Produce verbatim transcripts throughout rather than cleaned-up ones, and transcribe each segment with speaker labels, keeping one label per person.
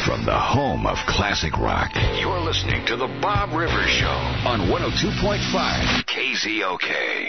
Speaker 1: From the home of classic rock, you're listening to The Bob Rivers Show on one oh two point five K Z O K.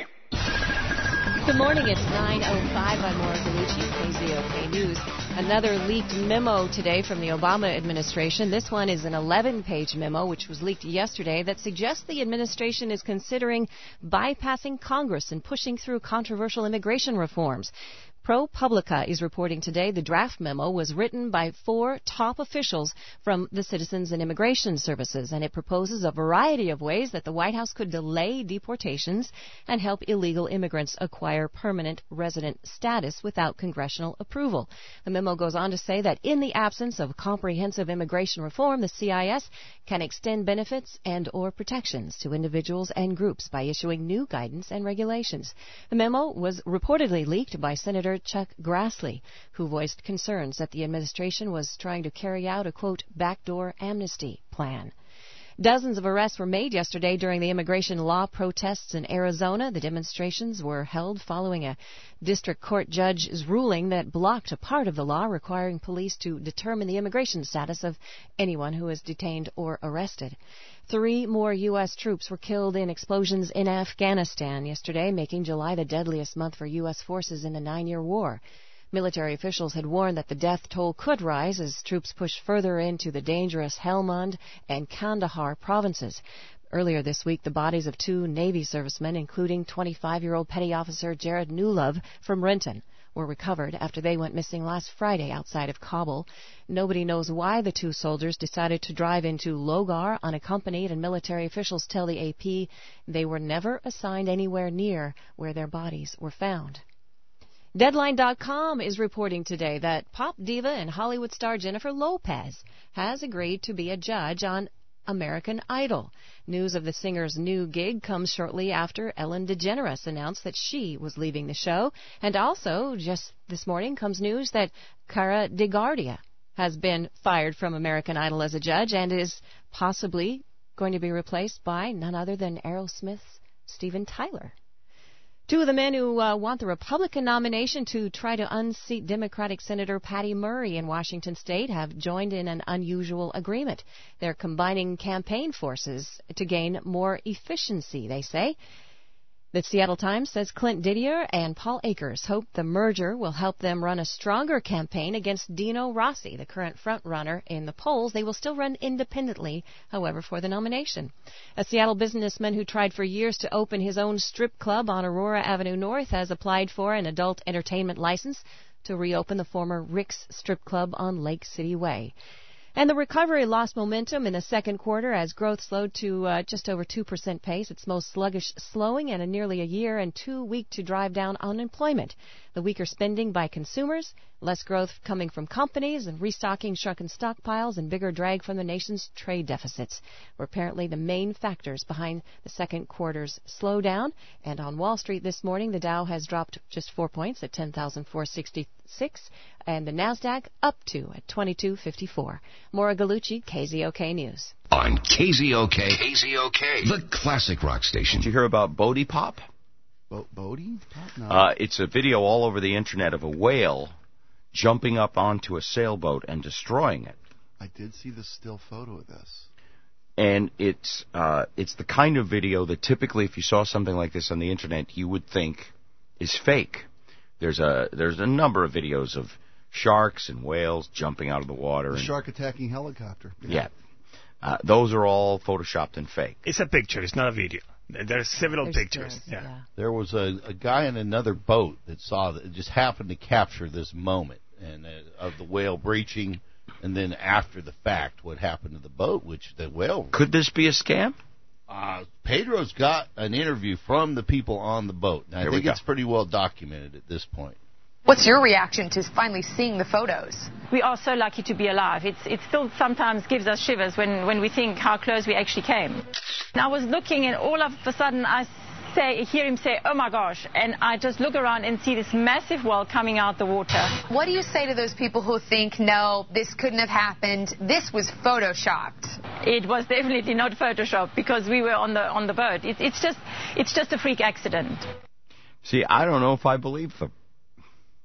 Speaker 2: Good morning, it's nine oh five. I'm Maura Gallucci, K Z O K News. Another leaked memo today from the Obama administration. This one is an eleven-page memo, which was leaked yesterday, that suggests the administration is considering bypassing Congress and pushing through controversial immigration reforms. ProPublica is reporting today the draft memo was written by four top officials from the Citizens and Immigration Services, and it proposes a variety of ways that the White House could delay deportations and help illegal immigrants acquire permanent resident status without congressional approval. The memo goes on to say that in the absence of comprehensive immigration reform, the C I S can extend benefits and or protections to individuals and groups by issuing new guidance and regulations. The memo was reportedly leaked by Senator Chuck Grassley, who voiced concerns that the administration was trying to carry out a, quote, backdoor amnesty plan. Dozens of arrests were made yesterday during the immigration law protests in Arizona. The demonstrations were held following a district court judge's ruling that blocked a part of the law requiring police to determine the immigration status of anyone who is detained or arrested. Three more U S troops were killed in explosions in Afghanistan yesterday, making July the deadliest month for U S forces in the nine-year war. Military officials had warned that the death toll could rise as troops pushed further into the dangerous Helmand and Kandahar provinces. Earlier this week, the bodies of two Navy servicemen, including twenty-five-year-old Petty Officer Jared Newlove from Renton, were recovered after they went missing last Friday outside of Kabul. Nobody knows why the two soldiers decided to drive into Logar unaccompanied, and military officials tell the A P they were never assigned anywhere near where their bodies were found. Deadline dot com is reporting today that pop diva and Hollywood star Jennifer Lopez has agreed to be a judge on American Idol. News of the singer's new gig comes shortly after Ellen DeGeneres announced that she was leaving the show. And also, just this morning, comes news that Cara DeGuardia has been fired from American Idol as a judge and is possibly going to be replaced by none other than Aerosmith's Steven Tyler. Two of the men who uh, want the Republican nomination to try to unseat Democratic Senator Patty Murray in Washington State have joined in an unusual agreement. They're combining campaign forces to gain more efficiency, they say. The Seattle Times says Clint Didier and Paul Akers hope the merger will help them run a stronger campaign against Dino Rossi, the current front-runner in the polls. They will still run independently, however, for the nomination. A Seattle businessman who tried for years to open his own strip club on Aurora Avenue North has applied for an adult entertainment license to reopen the former Rick's Strip Club on Lake City Way. And the recovery lost momentum in the second quarter as growth slowed to uh, just over two percent pace, its most sluggish slowing in a nearly a year and too weak to drive down unemployment. The weaker spending by consumers, less growth coming from companies, and restocking shrunken stockpiles and bigger drag from the nation's trade deficits were apparently the main factors behind the second quarter's slowdown. And on Wall Street this morning, the Dow has dropped just four points at ten thousand four hundred sixty-six, and the NASDAQ up two at twenty-two fifty-four. Maura Gallucci, K Z O K News.
Speaker 1: On K Z O K, K Z O K, the classic rock station.
Speaker 3: Did you hear about Bodie Pop?
Speaker 4: Bo- Bodie Pop? No.
Speaker 3: Uh, it's a video all over the internet of a whale jumping up onto a sailboat and destroying it.
Speaker 4: I did see the still photo of this.
Speaker 3: And it's uh, it's the kind of video that typically, if you saw something like this on the internet, you would think is fake. There's a there's a number of videos of sharks and whales jumping out of the water.
Speaker 4: The
Speaker 3: and,
Speaker 4: shark attacking helicopter.
Speaker 3: Yeah. yeah. Uh, those are all photoshopped and fake.
Speaker 5: It's a picture. It's not a video. There are several
Speaker 2: There's
Speaker 5: pictures.
Speaker 2: still,
Speaker 5: Yeah.
Speaker 2: yeah.
Speaker 6: There was a, a guy in another boat that saw that, just happened to capture this moment and uh, of the whale breaching, and then after the fact, what happened to the boat, which the whale.
Speaker 3: Could this be a scam?
Speaker 6: Uh, Pedro's got an interview from the people on the boat. And I
Speaker 3: Here
Speaker 6: think
Speaker 3: we go.
Speaker 6: it's pretty well documented at this point.
Speaker 7: What's your reaction to finally seeing the photos?
Speaker 8: We are so lucky to be alive. It's, it still sometimes gives us shivers when, when we think how close we actually came. And I was looking, and all of a sudden I say, hear him say, "Oh my gosh," and I just look around and see this massive whale coming out the water.
Speaker 7: What do you say to those people who think, no, this couldn't have happened, this was photoshopped?
Speaker 8: It was definitely not Photoshop because we were on the on the boat. It, it's just it's just a freak accident.
Speaker 3: See, I don't know if I believe them.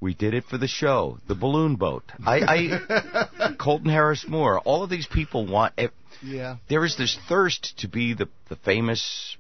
Speaker 3: We did it for the show. The balloon boat. I, I Colton Harris Moore. All of these people want.
Speaker 4: Yeah.
Speaker 3: There is this thirst to be the the famous.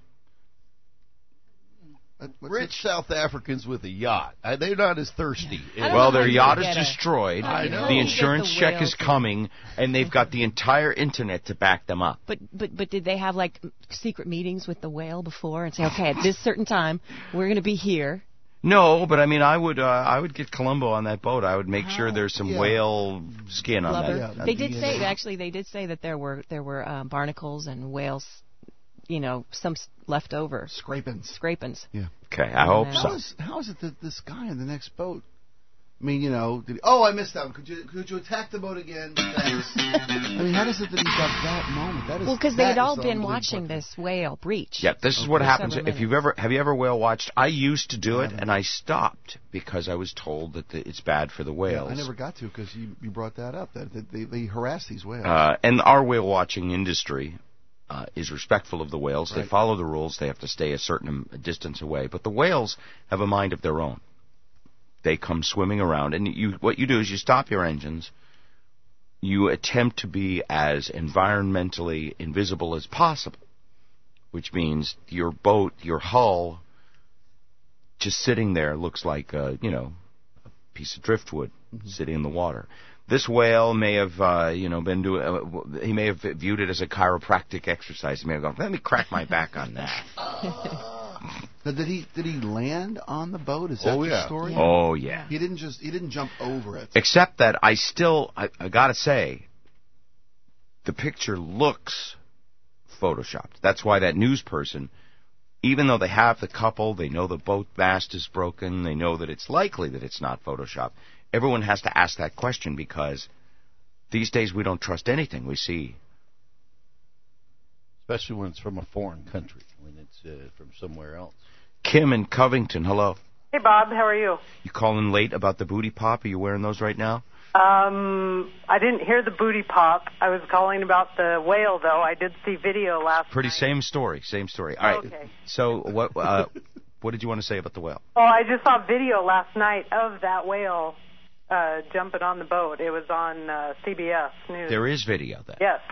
Speaker 6: Rich South Africans with a yacht. Uh, they're not as thirsty.
Speaker 2: Yeah.
Speaker 3: Well, their yacht is
Speaker 2: get
Speaker 3: destroyed.
Speaker 6: I know.
Speaker 3: The
Speaker 6: You
Speaker 3: insurance
Speaker 2: the
Speaker 3: check
Speaker 2: whales.
Speaker 3: is coming, and they've got the entire internet to back them up.
Speaker 2: But but but did they have like secret meetings with the whale before and say, okay, at this certain time we're going to be here?
Speaker 3: No, but I mean, I would uh, I would get Columbo on that boat. I would make sure there's some
Speaker 4: Yeah.
Speaker 3: whale skin on
Speaker 2: Blubber.
Speaker 3: that.
Speaker 4: Yeah,
Speaker 2: They
Speaker 4: that'd
Speaker 2: did
Speaker 4: be
Speaker 2: say
Speaker 4: it.
Speaker 2: actually they did say that there were there were um, barnacles and whales, you know, some s- left over
Speaker 4: Scrapings.
Speaker 2: scrapings.
Speaker 4: Yeah.
Speaker 3: Okay, I hope
Speaker 4: How
Speaker 3: so.
Speaker 4: is, how is it that this guy in the next boat? I mean, you know, did he, oh, I missed that one. Could you could you attack the boat again? Thanks. I mean, how does it that he got that moment? That is
Speaker 2: Well, because they
Speaker 4: that
Speaker 2: had all
Speaker 4: is
Speaker 2: been
Speaker 4: unbelievable.
Speaker 2: watching this whale breach.
Speaker 3: Yeah, this is what
Speaker 2: For
Speaker 3: happens
Speaker 2: several
Speaker 3: if you've
Speaker 2: minutes.
Speaker 3: ever have you ever whale watched. I used to do
Speaker 4: I
Speaker 3: it,
Speaker 4: haven't.
Speaker 3: and I stopped because I was told that the, it's bad for the
Speaker 4: Yeah,
Speaker 3: whales.
Speaker 4: I never got to because you, you brought that up. That, that they, they harass these whales.
Speaker 3: Uh, and our whale watching industry uh, is respectful of the whales. They
Speaker 4: Right.
Speaker 3: follow the rules. They have to stay a certain distance away. But the whales have a mind of their own. They come swimming around, and you what you do is you stop your engines. You attempt to be as environmentally invisible as possible, which means your boat, your hull, just sitting there looks like a, you know, a piece of driftwood
Speaker 4: Mm-hmm.
Speaker 3: sitting in the water. This whale may have, uh, you know, been doing. Uh, he may have viewed it as a chiropractic exercise. He may have gone, "Let me crack my back on that."
Speaker 4: Now, did he did he land on the boat? Is that
Speaker 6: Oh,
Speaker 4: the
Speaker 6: yeah.
Speaker 4: story?
Speaker 3: Oh yeah.
Speaker 4: He didn't just he didn't jump over it.
Speaker 3: Except that I still, I, I gotta say, the picture looks photoshopped. That's why that news person, even though they have the couple, they know the boat mast is broken, they know that it's likely that it's not photoshopped. Everyone has to ask that question because these days we don't trust anything we see.
Speaker 6: Especially when it's from a foreign country, when it's uh, from somewhere else.
Speaker 3: Kim in Covington, hello.
Speaker 9: Hey, Bob. How are you?
Speaker 3: You calling late about the booty pop? Are you wearing those right now?
Speaker 9: Um, I didn't hear the booty pop. I was calling about the whale, though. I did see video last
Speaker 3: Pretty
Speaker 9: night.
Speaker 3: same story, same story. All right.
Speaker 9: Okay.
Speaker 3: So what uh, what did you want to say about the whale?
Speaker 9: Oh, I just saw video last night of that whale uh, jumping on the boat. It was on uh, C B S News.
Speaker 3: There is video then.
Speaker 9: Yes.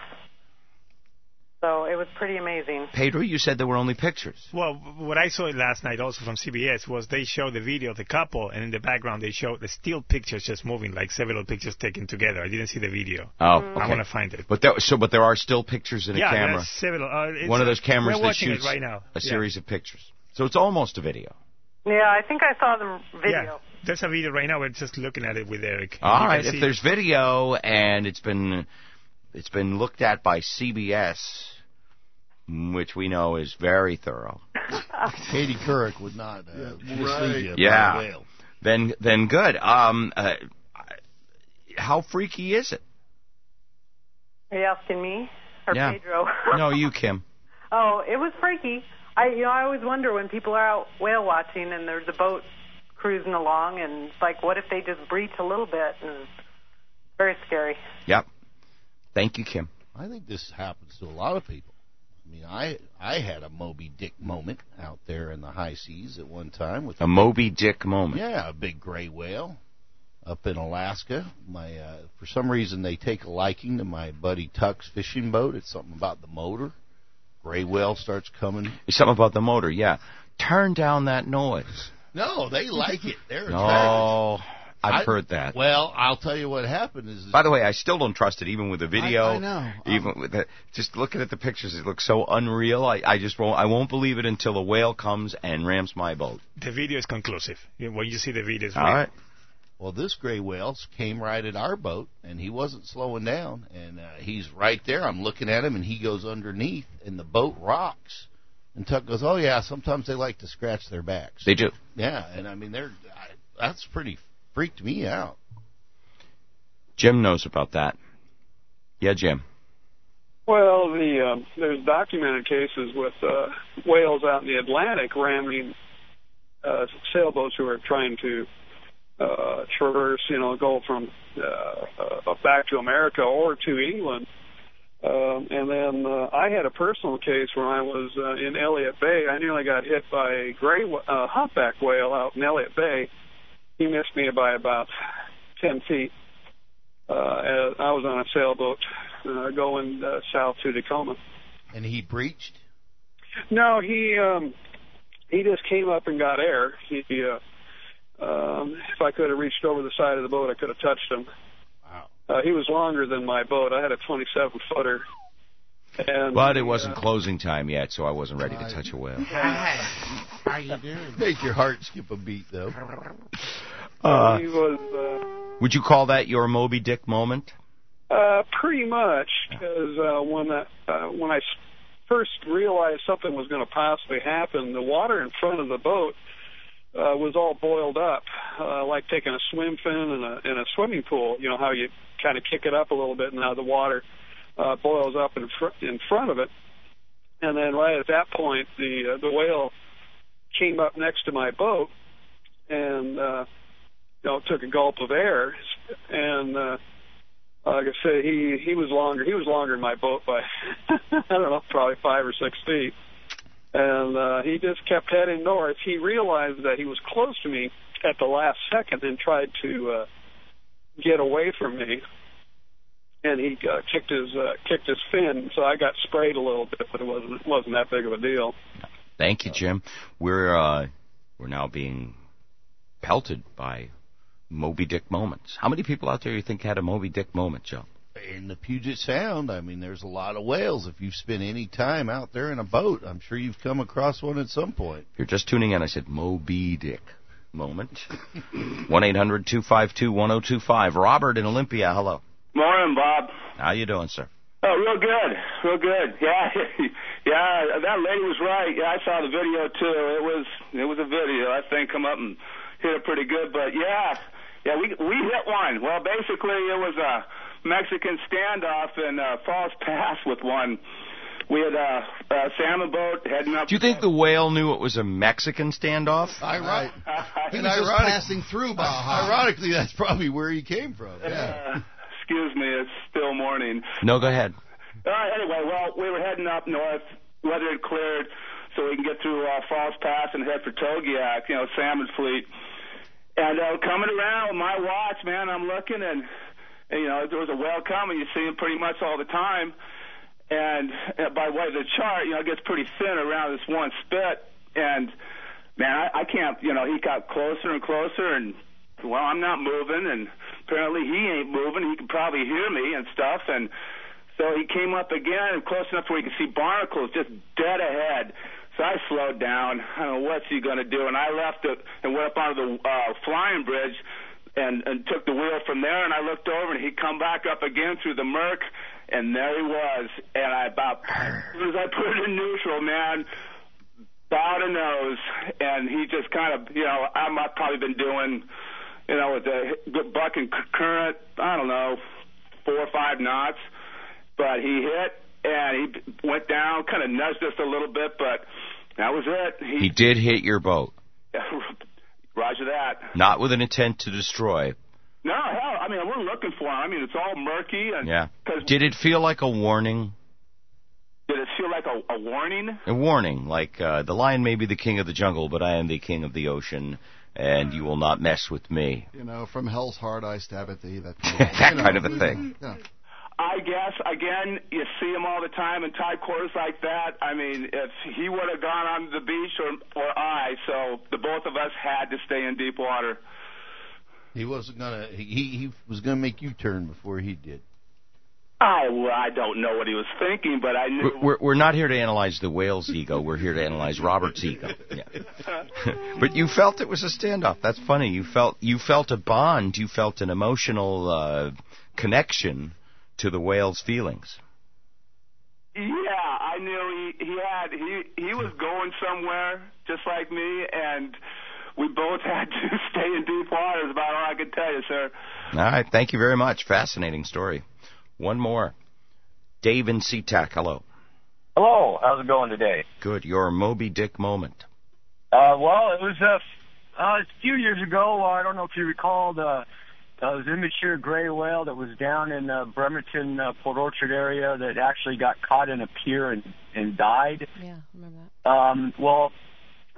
Speaker 9: So it was pretty amazing.
Speaker 3: Pedro, you said there were only pictures.
Speaker 5: Well, what I saw last night also from C B S was they showed the video of the couple, and in the background they showed the still pictures just moving, like several pictures taken together. I didn't see the video.
Speaker 3: Oh,
Speaker 5: I
Speaker 3: okay.
Speaker 5: want to find it.
Speaker 3: But there, so, but there are still pictures in a
Speaker 5: yeah,
Speaker 3: camera.
Speaker 5: there's several. Uh, it's,
Speaker 3: One of those cameras
Speaker 5: we're
Speaker 3: that
Speaker 5: watching
Speaker 3: shoots
Speaker 5: it right now.
Speaker 3: a
Speaker 5: Yeah.
Speaker 3: series of pictures. So it's almost a video.
Speaker 9: Yeah, I think I saw the video.
Speaker 5: Yeah, there's a video right now. We're just looking at it with Eric.
Speaker 3: All
Speaker 5: You
Speaker 3: right.
Speaker 5: can
Speaker 3: If
Speaker 5: see-
Speaker 3: there's video and it's been it's been looked at by C B S, which we know is very thorough,
Speaker 6: Katie Couric would not uh, mislead you about
Speaker 3: Yeah.
Speaker 6: a whale.
Speaker 3: then then good. Um, uh, how freaky is it?
Speaker 9: Are you asking me or
Speaker 3: Yeah.
Speaker 9: Pedro?
Speaker 3: No, you, Kim.
Speaker 9: Oh, it was freaky. I, you know, I always wonder when people are out whale watching and there's a boat cruising along, and it's like, what if they just breach a little bit? And very scary.
Speaker 3: Yep. Thank you, Kim.
Speaker 6: I think this happens to a lot of people. I mean, I I had a Moby Dick moment out there in the high seas at one time with
Speaker 3: A Moby Dick moment.
Speaker 6: yeah, a big gray whale up in Alaska. My uh, for some reason they take a liking to my buddy Tuck's fishing boat. It's something about the motor. Gray whale starts coming.
Speaker 3: It's something about the motor. Yeah. Turn down that noise.
Speaker 6: No, they like it. They're attracted.
Speaker 3: No, I've
Speaker 6: I-
Speaker 3: heard that.
Speaker 6: Well, I'll tell you what happened is.
Speaker 3: By the way, I still don't trust it, even with the video.
Speaker 4: I, I know.
Speaker 3: Even with the, just looking at the pictures, it looks so unreal. I, I just won't. I won't believe it until a whale comes and rams my boat.
Speaker 5: the video is conclusive. You know, when you see the video, it's
Speaker 3: All
Speaker 5: real.
Speaker 3: right.
Speaker 6: Well, this gray whale came right at our boat, and he wasn't slowing down. And uh, he's right there. I'm looking at him, and he goes underneath, and the boat rocks. And Tuck goes, "Oh yeah, sometimes they like to scratch their backs."
Speaker 3: They do.
Speaker 6: Yeah, and I mean, they're I, that's pretty freaked me out.
Speaker 3: Jim knows about that. Yeah, Jim.
Speaker 10: Well, the uh, there's documented cases with uh, whales out in the Atlantic ramming uh, sailboats who are trying to uh, traverse, you know, go from uh, uh, back to America or to England. Um, and then uh, I had a personal case where I was uh, in Elliott Bay. I nearly got hit by a gray uh, humpback whale out in Elliott Bay. he missed me by about ten feet. Uh, I was on a sailboat uh, going uh, south to Tacoma.
Speaker 6: And he breached?
Speaker 10: No, he um, he just came up and got air. He, uh, um, if I could have reached over the side of the boat, I could have touched him.
Speaker 6: Wow.
Speaker 10: Uh, he was longer than my boat. I had a twenty-seven footer. And,
Speaker 3: but it wasn't
Speaker 10: uh,
Speaker 3: closing time yet, so I wasn't ready to touch a whale.
Speaker 4: How you doing?
Speaker 6: Make your heart skip a beat, though.
Speaker 3: Uh,
Speaker 10: he was. Uh,
Speaker 3: would you call that your Moby Dick moment?
Speaker 10: Uh, pretty much, because uh, when I, uh, when I first realized something was going to possibly happen, the water in front of the boat uh, was all boiled up, uh, like taking a swim fin in a in a swimming pool. You know how you kind of kick it up a little bit, and now the water uh, boils up in fr- in front of it. And then right at that point, the uh, the whale came up next to my boat and uh, you know took a gulp of air, and uh, like I say, he he was longer. He was longer than my boat by I don't know, probably five or six feet. And uh, he just kept heading north. He realized that he was close to me at the last second and tried to uh, get away from me. And he uh, kicked his uh, kicked his fin, so I got sprayed a little bit, but it wasn't wasn't that big of a deal.
Speaker 3: Thank you, Jim. We're uh, we're now being pelted by Moby Dick moments. How many people out there you think had a Moby Dick moment, Joe?
Speaker 6: In the Puget Sound, I mean, there's a lot of whales. If you've spent any time out there in a boat, I'm sure you've come across one at some point.
Speaker 3: If you're just tuning in, I said Moby Dick moment. one eight hundred two five two one oh two five. Robert in Olympia, hello.
Speaker 11: Morning, Bob.
Speaker 3: How you doing, sir?
Speaker 11: Oh, real good, real good. Yeah, yeah, that lady was right. Yeah, I saw the video too. It was it was a video. That thing come up and hit it pretty good. But yeah, yeah, we we hit one. Well, basically it was a Mexican standoff in uh, Falls Pass with one. We had a, a salmon boat heading up.
Speaker 3: Do you think the whale knew it was a Mexican standoff?
Speaker 6: Ironic.
Speaker 4: He was just passing through Baja.
Speaker 6: Ironically, that's probably where he came from. Yeah.
Speaker 11: Uh, excuse me, it's still morning.
Speaker 3: No, go ahead.
Speaker 11: Uh, anyway, well, we were heading up north. Weather had cleared, so we can get through uh, Falls Pass and head for Togiak, you know, salmon fleet. And uh, coming around with my watch, man, I'm looking and, and, you know, there was a whale coming. You see him pretty much all the time. And uh, by way of the chart, you know, it gets pretty thin around this one spit. And, man, I, I can't, you know, he got closer and closer. And, well, I'm not moving. And apparently he ain't moving. He can probably hear me and stuff. And so he came up again, close enough where he could see barnacles just dead ahead. So I slowed down. I don't know what's he going to do. And I left it and went up onto the uh, flying bridge and, and took the wheel from there. And I looked over, and he'd come back up again through the murk, and there he was. And I about, as soon as I put it in neutral, man, bowed a nose, and he just kind of, you know, I'm, I've probably been doing, you know, with a good bucking current, I don't know, four or five knots. But he hit, and he went down, kind of nudged us a little bit, but that was it. He,
Speaker 3: he did hit your boat.
Speaker 11: Roger that.
Speaker 3: Not with an intent to destroy.
Speaker 11: No, hell, I mean, we're looking for him. I mean, it's all murky. And
Speaker 3: yeah. Did it feel like a warning?
Speaker 11: Did it feel like a, a warning?
Speaker 3: A warning, like uh, the lion may be the king of the jungle, but I am the king of the ocean, and you will not mess with me.
Speaker 4: You know, from hell's heart I stab at thee. That,
Speaker 3: that
Speaker 4: you know,
Speaker 3: kind of a thing.
Speaker 4: Yeah.
Speaker 11: I guess, again, you see him all the time in tight quarters like that. I mean, if he would have gone on the beach or, or I, so the both of us had to stay in deep water.
Speaker 6: He wasn't going to, he, he was going to make you turn before he did.
Speaker 11: I, well, I don't know what he was thinking, but I knew.
Speaker 3: We're, we're not here to analyze the whale's ego. We're here to analyze Robert's ego. Yeah. But you felt it was a standoff. That's funny. You felt you felt a bond. You felt an emotional uh, connection to the whale's feelings.
Speaker 11: Yeah, I knew he, he had he he was going somewhere just like me, and we both had to stay in deep water. Is about all I could tell you, sir.
Speaker 3: All right, thank you very much. Fascinating story. One more. Dave in SeaTac, hello.
Speaker 12: Hello, how's it going today?
Speaker 3: Good. Your Moby Dick moment.
Speaker 12: Uh, well, it was uh, uh, a few years ago. I don't know if you recall the. Uh, it was an immature gray whale that was down in uh, Bremerton, uh, Port Orchard area that actually got caught in a pier and, and died.
Speaker 2: Yeah, I remember that.
Speaker 12: Um, well,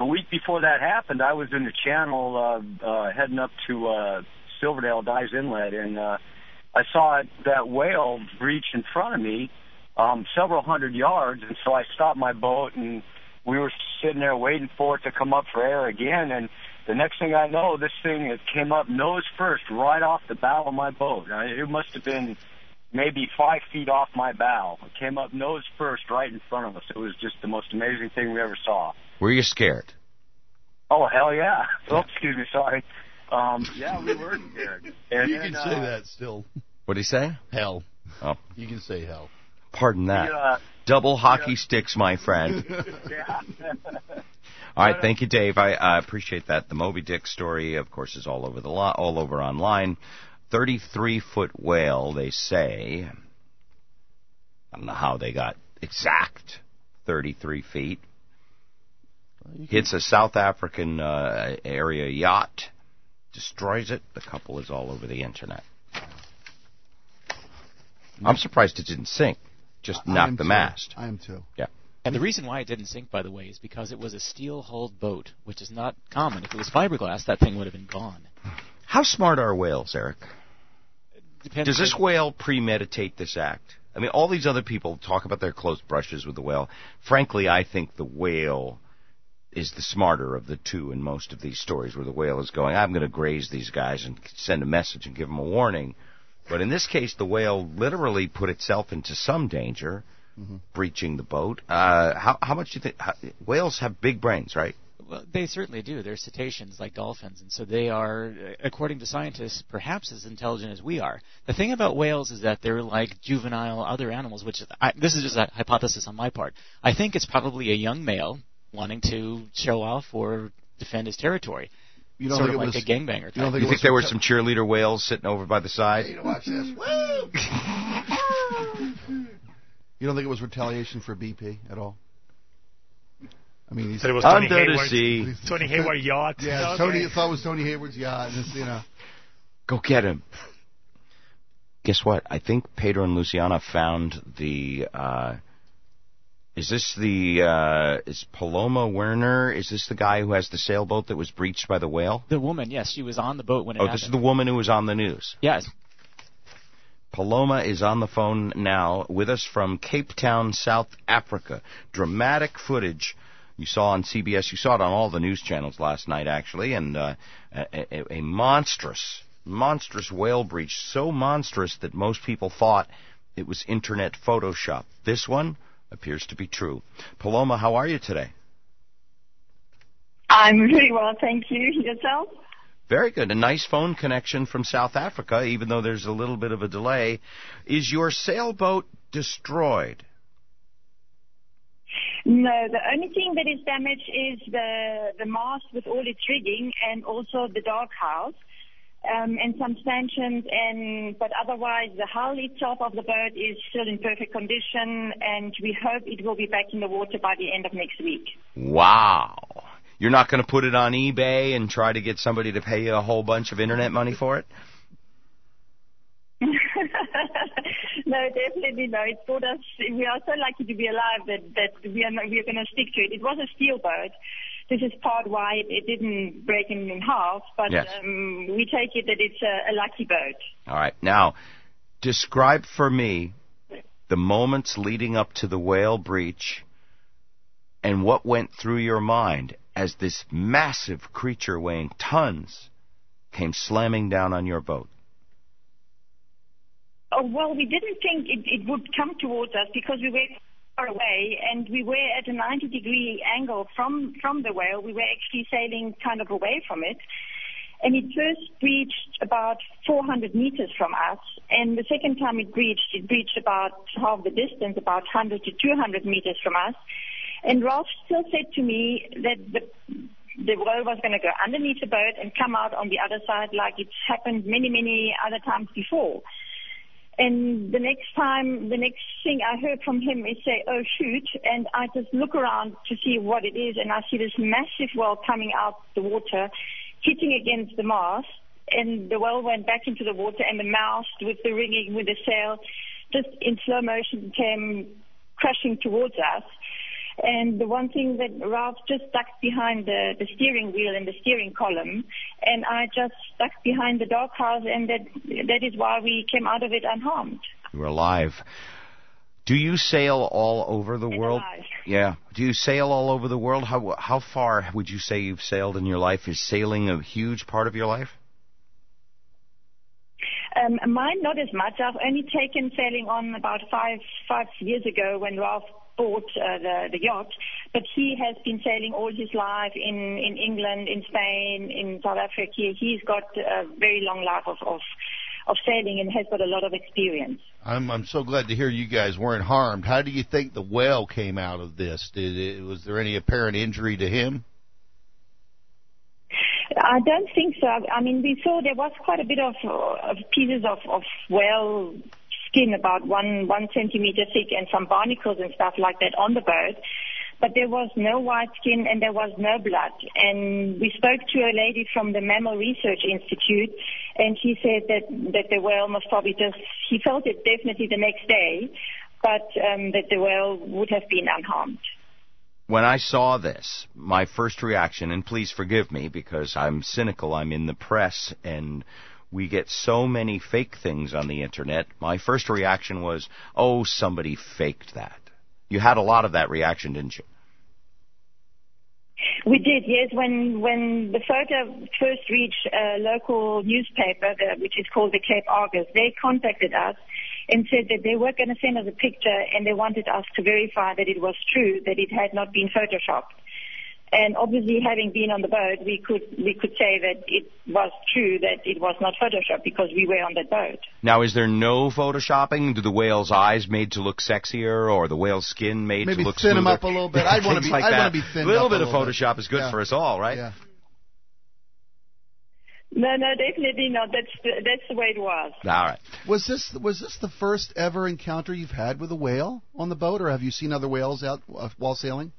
Speaker 12: a week before that happened, I was in the channel uh, uh, heading up to uh, Silverdale Dives Inlet, and uh, I saw that whale breach in front of me um, several hundred yards, and so I stopped my boat, and we were sitting there waiting for it to come up for air again, and the next thing I know, this thing it came up nose first right off the bow of my boat. I mean, it must have been maybe five feet off my bow. It came up nose first right in front of us. It was just the most amazing thing we ever saw.
Speaker 3: Were you scared?
Speaker 12: Oh, hell yeah. Oh, excuse me, sorry. Um, yeah, we were scared. And
Speaker 6: you
Speaker 12: then,
Speaker 6: can say
Speaker 12: uh,
Speaker 6: that still.
Speaker 3: What did he say?
Speaker 6: Hell.
Speaker 3: Oh.
Speaker 6: You can say hell.
Speaker 3: Pardon that.
Speaker 12: We, uh,
Speaker 3: Double hockey
Speaker 12: yeah.
Speaker 3: sticks, my friend.
Speaker 12: yeah.
Speaker 3: All right, thank you, Dave. I uh, appreciate that. The Moby Dick story, of course, is all over the lo- all over online. thirty-three foot whale, they say. I don't know how they got exact thirty-three feet. Hits a South African uh, area yacht, destroys it. The couple is all over the internet. I'm surprised it didn't sink. Just
Speaker 4: I
Speaker 3: knocked the
Speaker 4: too.
Speaker 3: mast.
Speaker 4: I am too.
Speaker 3: Yeah.
Speaker 13: And the reason why it didn't sink, by the way, is because it was a steel-hulled boat, which is not common. If it was fiberglass, that thing would have been gone.
Speaker 3: How smart are whales, Eric?
Speaker 13: Depends
Speaker 3: Does this
Speaker 13: on-
Speaker 3: whale premeditate this act? I mean, all these other people talk about their close brushes with the whale. Frankly, I think the whale is the smarter of the two in most of these stories where the whale is going, I'm going to graze these guys and send a message and give them a warning. But in this case, the whale literally put itself into some danger, mm-hmm. breaching the boat. Uh, how, how much do you think? How, whales have big brains, right?
Speaker 13: Well, they certainly do. They're cetaceans like dolphins, and so they are, according to scientists, perhaps as intelligent as we are. The thing about whales is that they're like juvenile other animals, which I, this is just a hypothesis on my part. I think it's probably a young male wanting to show off or defend his territory.
Speaker 4: You don't
Speaker 13: sort
Speaker 4: think
Speaker 13: of
Speaker 4: it
Speaker 13: like
Speaker 4: was,
Speaker 13: a gangbanger type.
Speaker 4: You, don't think,
Speaker 3: you think there were some cheerleader whales sitting over by the side?
Speaker 4: Hey, watch this. Woo! You don't think it was retaliation for B P at all? I mean, he's
Speaker 5: so it was Tony
Speaker 3: under the
Speaker 5: Hayward,
Speaker 3: sea.
Speaker 5: Tony Hayward yacht.
Speaker 4: Yeah,
Speaker 5: okay.
Speaker 4: Tony. Thought it was Tony Hayward's yacht. And it's, you know,
Speaker 3: go get him. Guess what? I think Pedro and Luciana found the. Uh, is this the? Uh, is Paloma Werner? Is this the guy who has the sailboat that was breached by the whale?
Speaker 13: The woman, yes, she was on the boat when it
Speaker 3: oh,
Speaker 13: happened.
Speaker 3: This is the woman who was on the news.
Speaker 13: Yes.
Speaker 3: Paloma is on the phone now with us from Cape Town, South Africa. Dramatic footage you saw on C B S. You saw it on all the news channels last night, actually, and uh, a, a, a monstrous, monstrous whale breach. So monstrous that most people thought it was internet Photoshop. This one appears to be true. Paloma, how are you today?
Speaker 14: I'm very well, thank you. Yourself?
Speaker 3: Very good. A nice phone connection from South Africa, even though there's a little bit of a delay. Is your sailboat destroyed?
Speaker 14: No, the only thing that is damaged is the the mast with all its rigging and also the dark house um, and some stanchions. And but otherwise, the hull itself of the boat is still in perfect condition, and we hope it will be back in the water by the end of next week.
Speaker 3: Wow. You're not going to put it on eBay and try to get somebody to pay you a whole bunch of internet money for it?
Speaker 14: No, definitely no. It brought us. We are so lucky to be alive that, that we are not, we are going to stick to it. It was a steel boat. This is part why it, it didn't break in, in half, but
Speaker 3: yes.
Speaker 14: um, we take it that it's a, a lucky boat.
Speaker 3: All right. Now, describe for me the moments leading up to the whale breach and what went through your mind as this massive creature weighing tons came slamming down on your boat.
Speaker 14: Oh, well, we didn't think it, it would come towards us because we were far away and we were at a ninety degree angle from, from the whale. We were actually sailing kind of away from it. And it first breached about four hundred meters from us. And the second time it breached, it breached about half the distance, about one hundred to two hundred meters from us. And Ralph still said to me that the the whale was going to go underneath the boat and come out on the other side like it's happened many, many other times before. And the next time, the next thing I heard from him is say, oh, shoot. And I just look around to see what it is. And I see this massive whale coming out the water, hitting against the mast. And the whale went back into the water. And the mast with the rigging, with the sail, just in slow motion came crashing towards us. And the one thing that Ralph just stuck behind the, the steering wheel and the steering column, and I just stuck behind the doghouse, and that that is why we came out of it unharmed.
Speaker 3: You were alive. Do you sail all over the
Speaker 14: And
Speaker 3: world?
Speaker 14: alive.
Speaker 3: Yeah. Do you sail all over the world? How how far would you say you've sailed in your life? Is sailing a huge part of your life?
Speaker 14: Um, mine, not as much. I've only taken sailing on about five five years ago when Ralph bought uh, the, the yacht. But he has been sailing all his life in, in England, in Spain, in South Africa. He's got a very long life of, of, of sailing and has got a lot of experience.
Speaker 6: I'm I'm so glad to hear you guys weren't harmed. How do you think the whale came out of this? Did it, was there any apparent injury to him?
Speaker 14: I don't think so. I mean, we saw there was quite a bit of, of pieces of, of whale skin, about one one centimeter thick, and some barnacles and stuff like that on the boat. But there was no white skin and there was no blood. And we spoke to a lady from the Mammal Research Institute, and she said that, that the whale must probably just, he felt it definitely the next day, but um, that the whale would have been unharmed.
Speaker 3: When I saw this, my first reaction, and please forgive me because I'm cynical, I'm in the press, and we get so many fake things on the internet, my first reaction was, oh, somebody faked that. You had a lot of that reaction, didn't you?
Speaker 14: We did, yes. When when the photo first reached a local newspaper, the, which is called the Cape Argus, they contacted us and said that they were going to send us a picture, and they wanted us to verify that it was true, that it had not been photoshopped. And obviously, having been on the boat, we could we could say that it was true, that it was not photoshopped, because we were on that boat.
Speaker 3: Now, is there no photoshopping? Do the whale's eyes made to look sexier, or the whale's skin made
Speaker 4: Maybe
Speaker 3: to look
Speaker 4: thin
Speaker 3: smoother?
Speaker 4: them up a little bit. I'd want to be.
Speaker 3: like
Speaker 4: I'd
Speaker 3: that.
Speaker 4: want to be thin.
Speaker 3: A little
Speaker 4: up
Speaker 3: bit
Speaker 4: a
Speaker 3: of
Speaker 4: little
Speaker 3: Photoshop
Speaker 4: bit.
Speaker 3: is good
Speaker 4: Yeah.
Speaker 3: for us all, right?
Speaker 4: Yeah.
Speaker 14: No, no, definitely not. That's the, that's the way it was.
Speaker 3: All right.
Speaker 4: Was this was this the first ever encounter you've had with a whale on the boat, or have you seen other whales out uh, while sailing?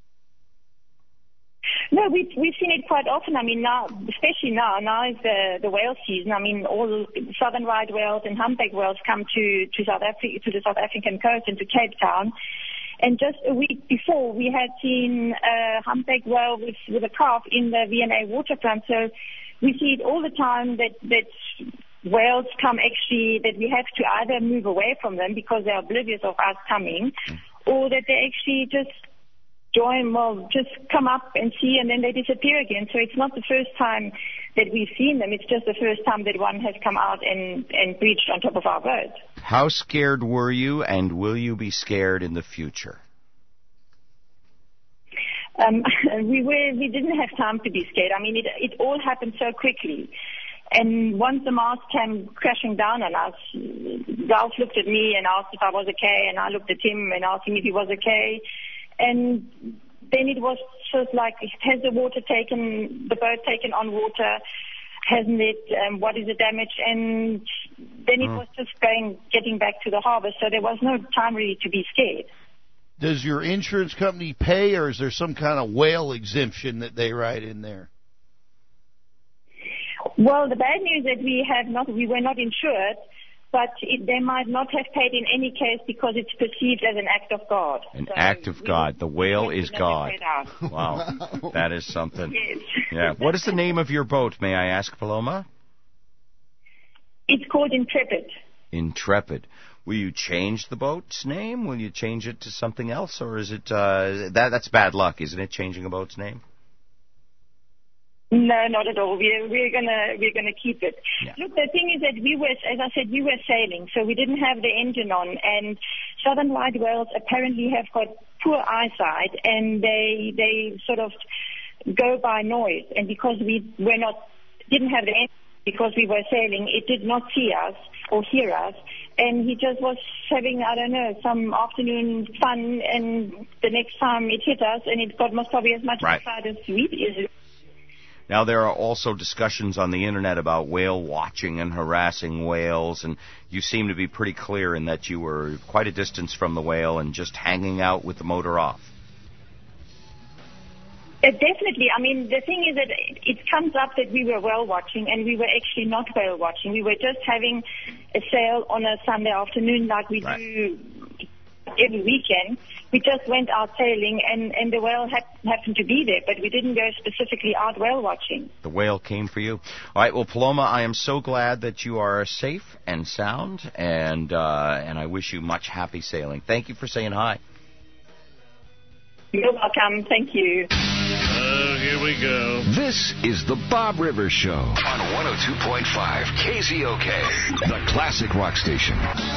Speaker 14: No, we've, we've seen it quite often. I mean, now, especially now, now is the, the whale season. I mean, all the southern right whales and humpback whales come to, to South Africa, to the South African coast and to Cape Town. And just a week before, we had seen a humpback whale with, with a calf in the V and A waterfront. So we see it all the time that, that whales come actually, that we have to either move away from them because they're oblivious of us coming, or that they actually just join, well, just come up and see, and then they disappear again. So it's not the first time that we've seen them. It's just the first time that one has come out and, and breached on top of our boat.
Speaker 3: How scared were you, and will you be scared in the future?
Speaker 14: Um, we were, we didn't have time to be scared. I mean, it, it all happened so quickly. And once the mast came crashing down on us, Ralph looked at me and asked if I was okay, and I looked at him and asked him if he was okay. And then it was just like, has the water taken, the boat taken on water? Hasn't it? Um, what is the damage? And then it
Speaker 6: Mm.
Speaker 14: was just going, getting back to the harbor. So there was no time really to be scared.
Speaker 6: Does your insurance company pay, or is there some kind of whale exemption that they write in there?
Speaker 14: Well, the bad news is that we have not, we were not insured, but it, they might not have paid in any case because it's perceived as an act of God.
Speaker 3: An
Speaker 14: So
Speaker 3: act of God. The whale is
Speaker 14: not
Speaker 3: God.
Speaker 14: paid out.
Speaker 3: Wow. That is something.
Speaker 14: Yes.
Speaker 3: Yeah. What is the name of your boat, may I ask, Paloma?
Speaker 14: It's called Intrepid.
Speaker 3: Intrepid. Will you change the boat's name? Will you change it to something else, or is it uh, that that's bad luck, isn't it? Changing a boat's name.
Speaker 14: No, not at all. We're we're gonna we're gonna keep it.
Speaker 3: Yeah.
Speaker 14: Look, the thing is that we were, as I said, we were sailing, so we didn't have the engine on, and southern right whales apparently have got poor eyesight, and they they sort of go by noise, and because we were not didn't have the engine, because we were sailing, it did not see us or hear us, and he just was having, I don't know, some afternoon fun, and the next time it hit us, and it got most probably as much
Speaker 3: Right.
Speaker 14: excited as we did.
Speaker 3: Now, there are also discussions on the internet about whale watching and harassing whales, and you seem to be pretty clear in that you were quite a distance from the whale and just hanging out with the motor off.
Speaker 14: Uh, definitely. I mean, the thing is that it, it comes up that we were whale watching, and we were actually not whale watching. We were just having a sail on a Sunday afternoon like we
Speaker 3: Right.
Speaker 14: do every weekend. We just went out sailing, and, and the whale ha- happened to be there, but we didn't go specifically out whale watching.
Speaker 3: The whale came for you. All right, well, Paloma, I am so glad that you are safe and sound, and uh, and I wish you much happy sailing. Thank you for saying hi.
Speaker 14: You're welcome. Thank you.
Speaker 1: Oh, here we go. This is the Bob Rivers Show on one oh two point five K Z O K, the classic rock station.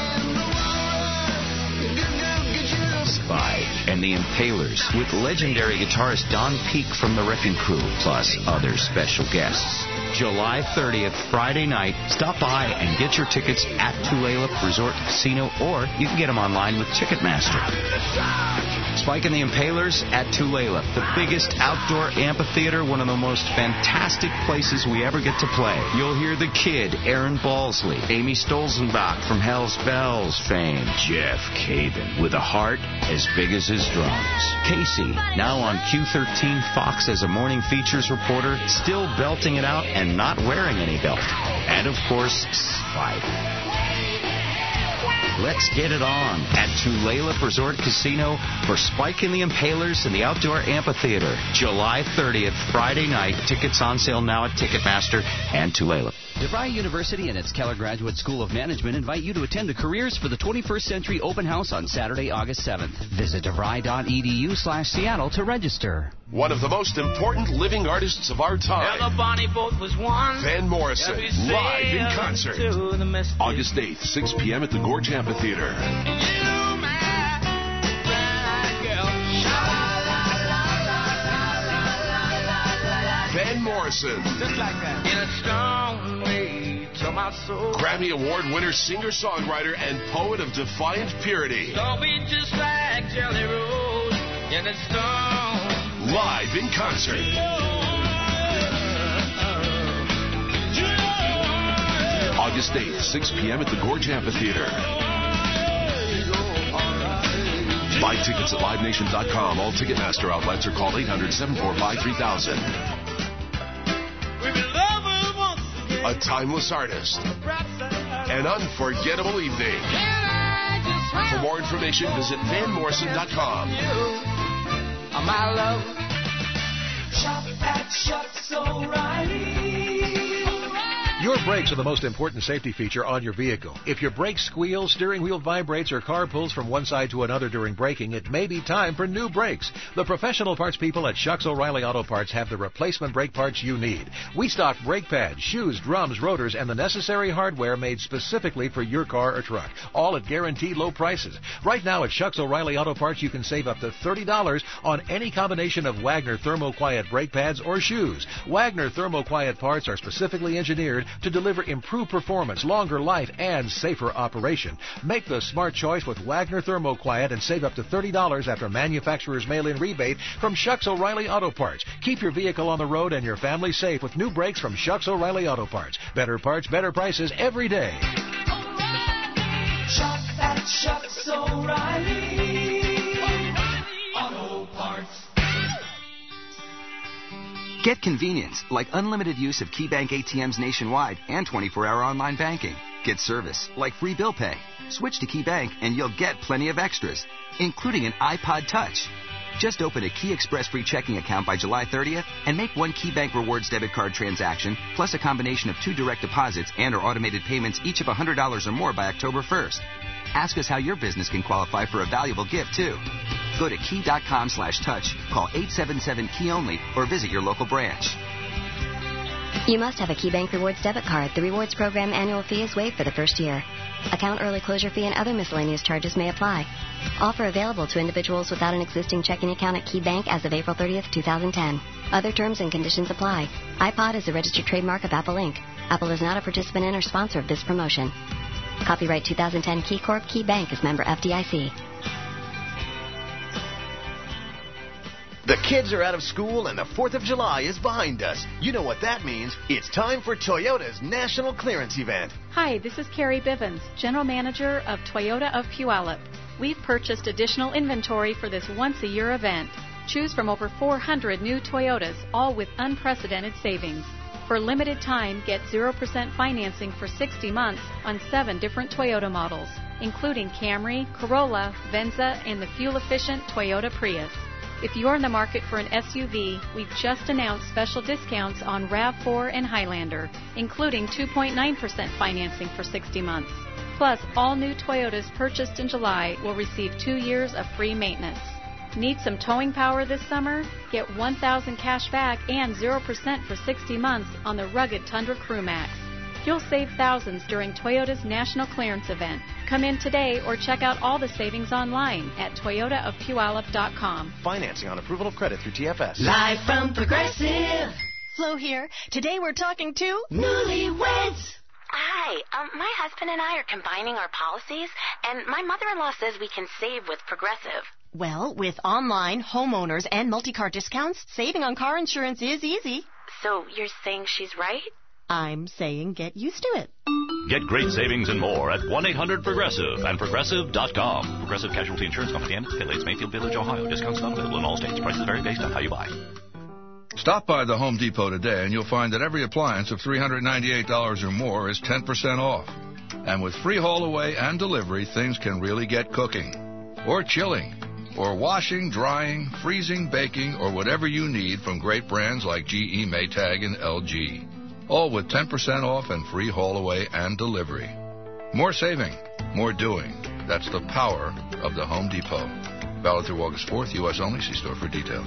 Speaker 1: Spy and the Impalers with legendary guitarist Don Peake from the Wrecking Crew, plus other special guests. July thirtieth, Friday night. Stop by and get your tickets at Tulalip Resort Casino, or you can get them online with Ticketmaster. Spike and the Impalers at Tulalip, the biggest outdoor amphitheater, one of the most fantastic places we ever get to play. You'll hear The Kid, Aaron Balsley, Amy Stolzenbach from Hell's Bells fame, Jeff Caven with a heart as big as his drums. Casey, now on Q thirteen Fox as a morning features reporter, still belting it out and not wearing any belt. And, of course, Spike. Let's get it on at Tulalip Resort Casino for Spike and the Impalers in the Outdoor Amphitheater. July thirtieth, Friday night. Tickets on sale now at Ticketmaster and Tulalip.
Speaker 15: DeVry University and its Keller Graduate School of Management invite you to attend the Careers for the twenty-first Century Open House on Saturday, August seventh. Visit DeVry.edu slash Seattle to register.
Speaker 16: One of the most important living artists of our time,
Speaker 17: Ella Bonnie both was one.
Speaker 16: Van Morrison, live in concert. August eighth, six p.m. at the Gorge Amphitheater. Van Morrison.
Speaker 17: Just like that. In a strong way to my soul.
Speaker 16: Grammy Award winner, singer-songwriter, and poet of defiant purity.
Speaker 17: Don't be just like Jelly Roll in a storm.
Speaker 16: Live in concert. August eighth, six p.m. at the Gorge Amphitheater. Buy tickets at live nation dot com. All Ticketmaster outlets, or call eight hundred, seven four five, three thousand. A timeless artist. An unforgettable evening. For more information, visit van morrison dot com.
Speaker 17: My love. Shop at Shucks O'Reilly.
Speaker 18: Your brakes are the most important safety feature on your vehicle. If your brakes squeal, steering wheel vibrates, or car pulls from one side to another during braking, it may be time for new brakes. The professional parts people at Shucks O'Reilly Auto Parts have the replacement brake parts you need. We stock brake pads, shoes, drums, rotors, and the necessary hardware made specifically for your car or truck, all at guaranteed low prices. Right now at Shucks O'Reilly Auto Parts, you can save up to thirty dollars on any combination of Wagner Thermo-Quiet brake pads or shoes. Wagner Thermo-Quiet parts are specifically engineered to deliver improved performance, longer life, and safer operation. Make the smart choice with Wagner Thermo-Quiet and save up to thirty dollars after manufacturer's mail-in rebate from Shucks O'Reilly Auto Parts. Keep your vehicle on the road and your family safe with new brakes from Shucks O'Reilly Auto Parts. Better parts, better prices every day.
Speaker 17: Shop at Shucks O'Reilly Auto Parts.
Speaker 19: Get convenience like unlimited use of KeyBank A T Ms nationwide and twenty-four hour online banking. Get service like free bill pay. Switch to KeyBank and you'll get plenty of extras, including an iPod Touch. Just open a Key Express free checking account by July thirtieth and make one KeyBank Rewards debit card transaction plus a combination of two direct deposits and or automated payments each of one hundred dollars or more by October first. Ask us how your business can qualify for a valuable gift, too. Go to key.com slash touch, call eight seven seven key only, or visit your local branch.
Speaker 20: You must have a KeyBank Rewards debit card. The rewards program annual fee is waived for the first year. Account early closure fee and other miscellaneous charges may apply. Offer available to individuals without an existing checking account at KeyBank as of April thirtieth, twenty ten. Other terms and conditions apply. iPod is a registered trademark of Apple Incorporated. Apple is not a participant in or sponsor of this promotion. Copyright two thousand ten Key Corp. KeyBank is member F D I C.
Speaker 21: The kids are out of school and the fourth of July is behind us. You know what that means. It's time for Toyota's National Clearance Event.
Speaker 22: Hi, this is Carrie Bivens, General Manager of Toyota of Puyallup. We've purchased additional inventory for this once-a-year event. Choose from over four hundred new Toyotas, all with unprecedented savings. For limited time, get zero percent financing for sixty months on seven different Toyota models, including Camry, Corolla, Venza, and the fuel-efficient Toyota Prius. If you're in the market for an S U V, we've just announced special discounts on RAV four and Highlander, including two point nine percent financing for sixty months. Plus, all new Toyotas purchased in July will receive two years of free maintenance. Need some towing power this summer? Get one thousand dollars cash back and zero percent for sixty months on the rugged Tundra Crew Max. You'll save thousands during Toyota's National Clearance Event. Come in today or check out all the savings online at toyota of puyallup dot com.
Speaker 21: Financing on approval of credit through T F S.
Speaker 7: Live from Progressive. Flo here. Today we're talking to newlyweds.
Speaker 8: Hi, um, my husband and I are combining our policies, and my mother-in-law says we can save with Progressive.
Speaker 7: Well, with online, homeowners, and multi-car discounts, saving on car insurance is easy.
Speaker 8: So you're saying she's right?
Speaker 7: I'm saying get used to it.
Speaker 23: Get great savings and more at one eight hundred progressive and progressive dot com. Progressive Casualty Insurance Company and affiliates, Mayfield Village, Ohio. Discounts not available in all states. Prices vary based on how you buy.
Speaker 24: Stop by the Home Depot today and you'll find that every appliance of three hundred ninety-eight dollars or more is ten percent off. And with free haul away and delivery, things can really get cooking. Or chilling. Or washing, drying, freezing, baking, or whatever you need from great brands like G E, Maytag, and L G. All with ten percent off and free haul away and delivery. More saving, more doing. That's the power of the Home Depot. Valid through August fourth, U S only. See store for details.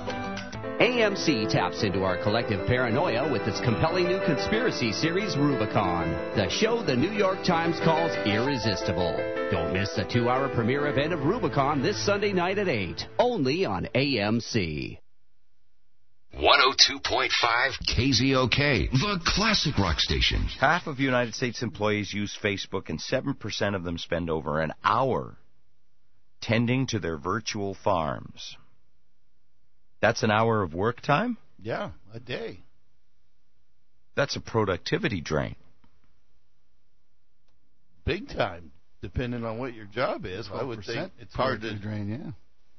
Speaker 15: A M C taps into our collective paranoia with its compelling new conspiracy series, Rubicon, the show the New York Times calls irresistible. Don't miss the two-hour premiere event of Rubicon this Sunday night at eight, only on A M C.
Speaker 16: one oh two point five K Z O K, the classic rock station.
Speaker 3: Half of United States employees use Facebook, and seven percent of them spend over an hour tending to their virtual farms. That's an hour of work time?
Speaker 6: Yeah, a day.
Speaker 3: That's a productivity drain.
Speaker 6: Big time, depending on what your job is. I would think it's hard to
Speaker 4: drain, yeah.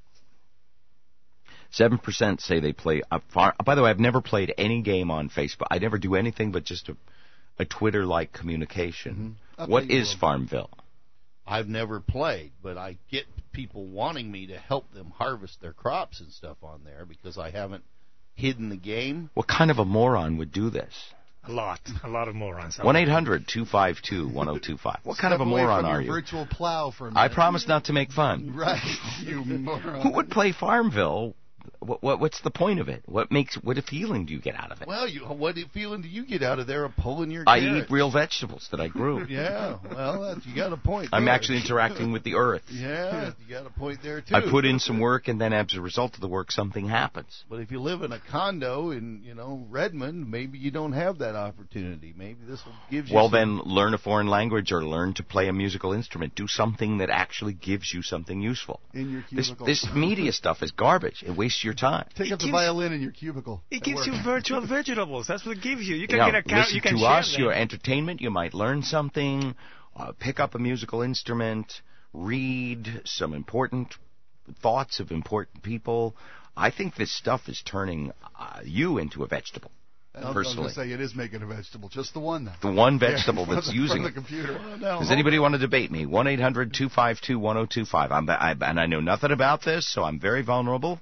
Speaker 3: Seven percent say they play a far. By the way, I've never played any game on Facebook. I never do anything but just a, a Twitter-like communication. Mm-hmm. What is Farmville?
Speaker 6: I've never played, but I get people wanting me to help them harvest their crops and stuff on there because I haven't hidden the game.
Speaker 3: What kind of a moron would do this?
Speaker 5: A lot. A lot of morons.
Speaker 3: one eight hundred two five two one oh two five. What kind
Speaker 4: Step
Speaker 3: of a moron are
Speaker 4: you?
Speaker 3: you?
Speaker 4: Virtual plow for a minute.
Speaker 3: I promise not to make fun.
Speaker 4: Right, you moron.
Speaker 3: Who would play Farmville? What, what, what's the point of it? What makes what feeling do you get out of it?
Speaker 6: Well, you, what feeling do you get out of there of pulling your
Speaker 3: I
Speaker 6: carrots?
Speaker 3: eat real vegetables that I grew.
Speaker 6: Yeah, well, that's, you got a point there.
Speaker 3: I'm actually interacting with the earth.
Speaker 6: Yeah, you got a point there, too.
Speaker 3: I put in some work, and then as a result of the work, something happens.
Speaker 6: But if you live in a condo in, you know, Redmond, maybe you don't have that opportunity. Maybe this will give you
Speaker 3: Well,
Speaker 6: some...
Speaker 3: then learn a foreign language or learn to play a musical instrument. Do something that actually gives you something useful.
Speaker 4: In your
Speaker 3: This,
Speaker 4: cubicle.
Speaker 3: this media stuff is garbage. It wastes your time.
Speaker 4: Take up the violin in your cubicle.
Speaker 5: It
Speaker 4: That
Speaker 5: gives
Speaker 4: works.
Speaker 5: you virtual vegetables. That's what it gives you. You can
Speaker 3: Now,
Speaker 5: get a car.
Speaker 3: listen
Speaker 5: You can
Speaker 3: to
Speaker 5: share
Speaker 3: us,
Speaker 5: them.
Speaker 3: your entertainment. You might learn something, uh, pick up a musical instrument, read some important thoughts of important people. I think this stuff is turning uh, you into a vegetable.
Speaker 4: I was
Speaker 3: Personally,
Speaker 4: going to say it is making a vegetable. Just the one, though.
Speaker 3: the one vegetable
Speaker 4: Yeah,
Speaker 3: that's
Speaker 4: from
Speaker 3: using
Speaker 4: the
Speaker 3: it.
Speaker 4: computer.
Speaker 6: Well, no,
Speaker 3: Does anybody want to debate me? one eight hundred two five two one oh two five. I'm, I, and I know nothing about this, so I'm very vulnerable.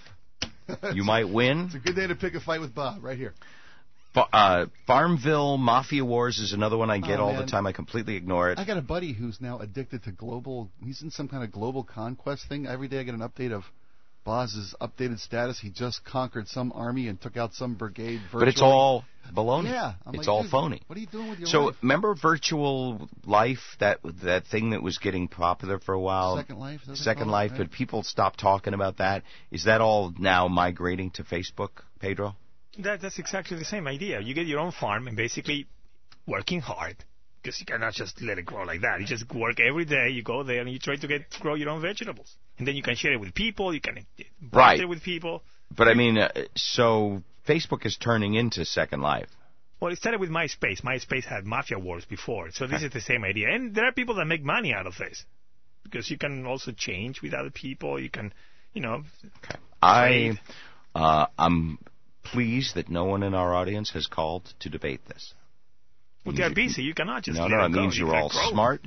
Speaker 3: You might win.
Speaker 4: It's a good day to pick a fight with Bob, right here.
Speaker 3: Fa- uh, Farmville Mafia Wars is another one I get
Speaker 4: Oh,
Speaker 3: all
Speaker 4: man.
Speaker 3: the time. I completely ignore it.
Speaker 4: I got a buddy who's now addicted to global. He's in some kind of global conquest thing. Every day I get an update of Boz's updated status. He just conquered some army and took out some brigade virtually.
Speaker 3: But it's all baloney.
Speaker 4: Yeah. I'm
Speaker 3: it's
Speaker 4: like,
Speaker 3: all
Speaker 4: dude,
Speaker 3: phony.
Speaker 4: What are you doing with your
Speaker 3: So
Speaker 4: life?
Speaker 3: remember Virtual Life, that that thing that was getting popular for a while?
Speaker 4: Second Life? Is that what they
Speaker 3: Second
Speaker 4: call it?
Speaker 3: Life,
Speaker 4: Right.
Speaker 3: but people stopped talking about that. Is that all now migrating to Facebook, Pedro?
Speaker 5: That, that's exactly the same idea. You get your own farm and basically working hard because you cannot just let it grow like that. You just work every day. You go there and you try to get grow your own vegetables, and then you can share it with people. You can
Speaker 3: Right.
Speaker 5: barter with people.
Speaker 3: But I mean, uh, so Facebook is turning into Second Life.
Speaker 5: Well, it started with MySpace. MySpace had Mafia Wars before, so this is the same idea. And there are people that make money out of this because you can also change with other people. You can, you know.
Speaker 3: I, uh, I'm pleased that no one in our audience has called to debate this.
Speaker 5: Well, they're busy. You cannot just
Speaker 3: No,
Speaker 5: let
Speaker 3: no,
Speaker 5: it
Speaker 3: it
Speaker 5: go.
Speaker 3: means
Speaker 5: You
Speaker 3: you're
Speaker 5: can't
Speaker 3: all
Speaker 5: grow.
Speaker 3: smart.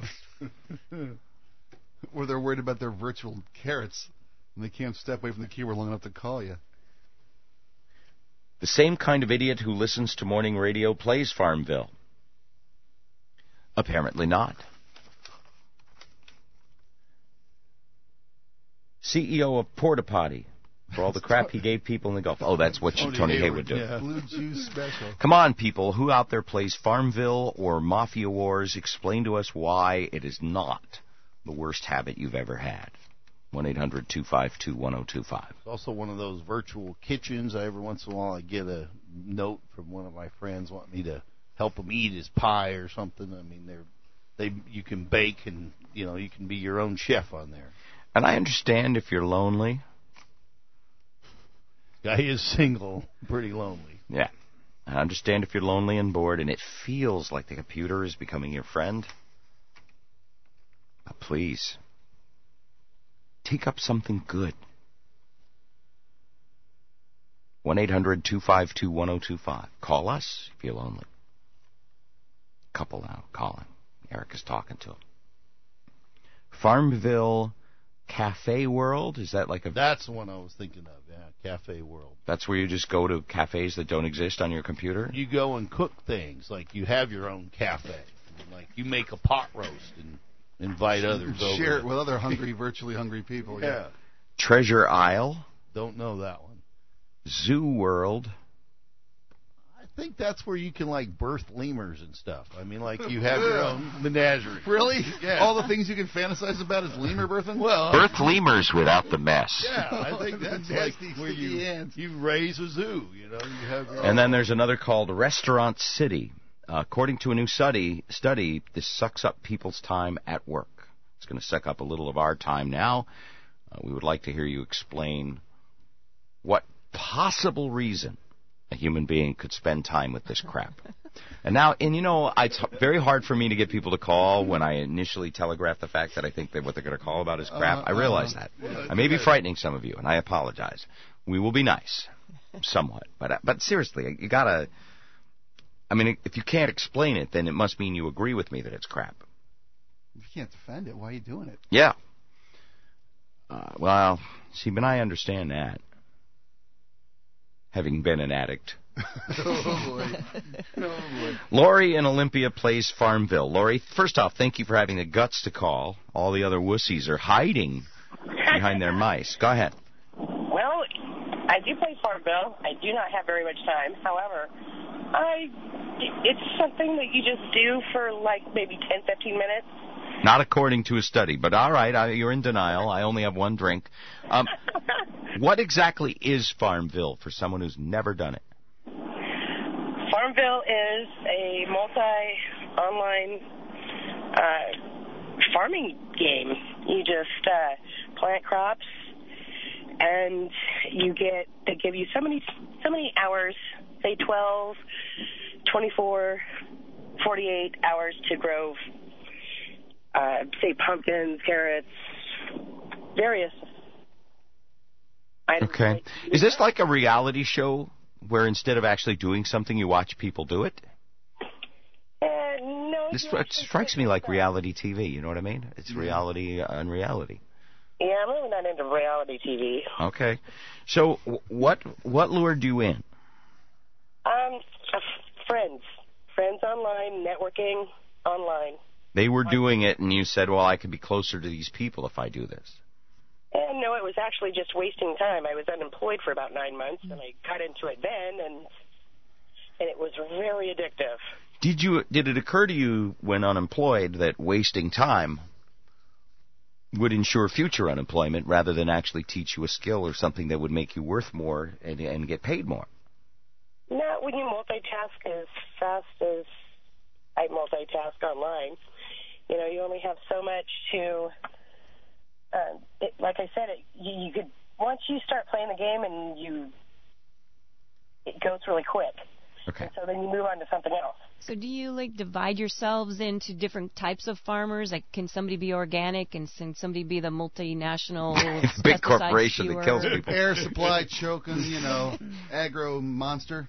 Speaker 4: Or they're worried about their virtual carrots, and they can't step away from the keyboard long enough to call you.
Speaker 3: The same kind of idiot who listens to morning radio plays Farmville. Apparently not. C E O of Porta Potty, for all the crap he gave people in the Gulf. Oh, that's what Tony, Tony Hayward, Hayward do.
Speaker 4: Yeah. Blue Juice Special.
Speaker 3: Come on, people. Who out there plays Farmville or Mafia Wars? Explain to us why it is not the worst habit you've ever had. one eight hundred two five two one oh two five.
Speaker 6: It's also one of those virtual kitchens. I, every once in a while I get a note from one of my friends wanting me to help him eat his pie or something. I mean, they're they you can bake and, you know, you can be your own chef on there.
Speaker 3: And I understand if you're lonely.
Speaker 6: Guy is single, pretty lonely.
Speaker 3: Yeah. I understand if you're lonely and bored and it feels like the computer is becoming your friend. But please, take up something good. one eight hundred two five two one oh two five. Call us if you're lonely. Couple now calling. Eric is talking to him. Farmville Cafe World? Is that like a...
Speaker 6: That's the one I was thinking of, yeah, Cafe World.
Speaker 3: That's where you just go to cafes that don't exist on your computer?
Speaker 6: You go and cook things, like you have your own cafe. Like you make a pot roast and invite others over.
Speaker 4: Share it with other hungry, virtually hungry people. Yeah.
Speaker 6: Yeah.
Speaker 3: Treasure Isle?
Speaker 6: Don't know that one.
Speaker 3: Zoo World?
Speaker 6: I think that's where you can, like, birth lemurs and stuff. I mean, like, you have your own menagerie.
Speaker 4: Really?
Speaker 6: Yeah.
Speaker 4: All the things you can fantasize about is lemur birthing?
Speaker 6: Well,
Speaker 3: Birth lemurs without the mess.
Speaker 6: yeah, I think that's like
Speaker 4: Nasty,
Speaker 6: where you,
Speaker 4: sticky ants.
Speaker 6: you raise a zoo, you know. You have your
Speaker 3: And then there's another called Restaurant City. Uh, according to a new study, study, this sucks up people's time at work. It's going to suck up a little of our time now. Uh, we would like to hear you explain what possible reason a human being could spend time with this crap. And now, and you know, it's very hard for me to get people to call when I initially telegraph the fact that I think that what they're going to call about is crap.
Speaker 4: Uh,
Speaker 3: I realize
Speaker 4: uh,
Speaker 3: that.
Speaker 4: yeah,
Speaker 3: I may be frightening some of you, and I apologize. We will be nice, somewhat. But but seriously, you got to... I mean, if you can't explain it, then it must mean you agree with me that it's crap.
Speaker 4: If you can't defend it, why are you doing it?
Speaker 3: Yeah. Uh, well, see, but I understand that. Having been an addict.
Speaker 4: Oh, boy. Oh, boy.
Speaker 3: Lori in Olympia plays Farmville. Lori, first off, thank you for having the guts to call. All the other wussies are hiding behind their mice. Go ahead.
Speaker 2: Well, I do play Farmville. I do not have very much time. However, I it's something that you just do for like maybe ten, fifteen minutes.
Speaker 3: Not according to a study, but all right, I, you're in denial. I only have one drink. Um, what exactly is Farmville for someone who's never done it?
Speaker 2: Farmville is a multi-online uh, farming game. You just uh, plant crops, and you get they give you so many so many hours, say twelve, twenty-four, forty-eight hours to grow. Uh, say pumpkins, carrots, various items.
Speaker 3: Okay. Is this like a reality show where instead of actually doing something, you watch people do it?
Speaker 2: Uh, no.
Speaker 3: This it strikes me like reality T V. You know what I mean? It's reality on reality.
Speaker 2: Yeah, I'm really not into reality T V.
Speaker 3: Okay. So what what lured you in?
Speaker 2: Um, uh, friends, friends online, networking online.
Speaker 3: They were doing it, and you said, well, I could be closer to these people if I do this.
Speaker 2: And no, it was actually just wasting time. I was unemployed for about nine months, and I got into it then, and and it was very addictive.
Speaker 3: Did you? Did it occur to you when unemployed that wasting time would ensure future unemployment rather than actually teach you a skill or something that would make you worth more and, and get paid more?
Speaker 2: Not when you multitask as fast as I multitask online. You know, you only have so much to, uh, it, like I said, it, you, you could, once you start playing the game and you, it goes really quick.
Speaker 3: Okay.
Speaker 2: And so then you move on to something else.
Speaker 9: So do you like divide yourselves into different types of farmers? Like, can somebody be organic and can somebody be the multinational
Speaker 3: big corporation that kills people?
Speaker 4: Air supply choking, you know, agro monster.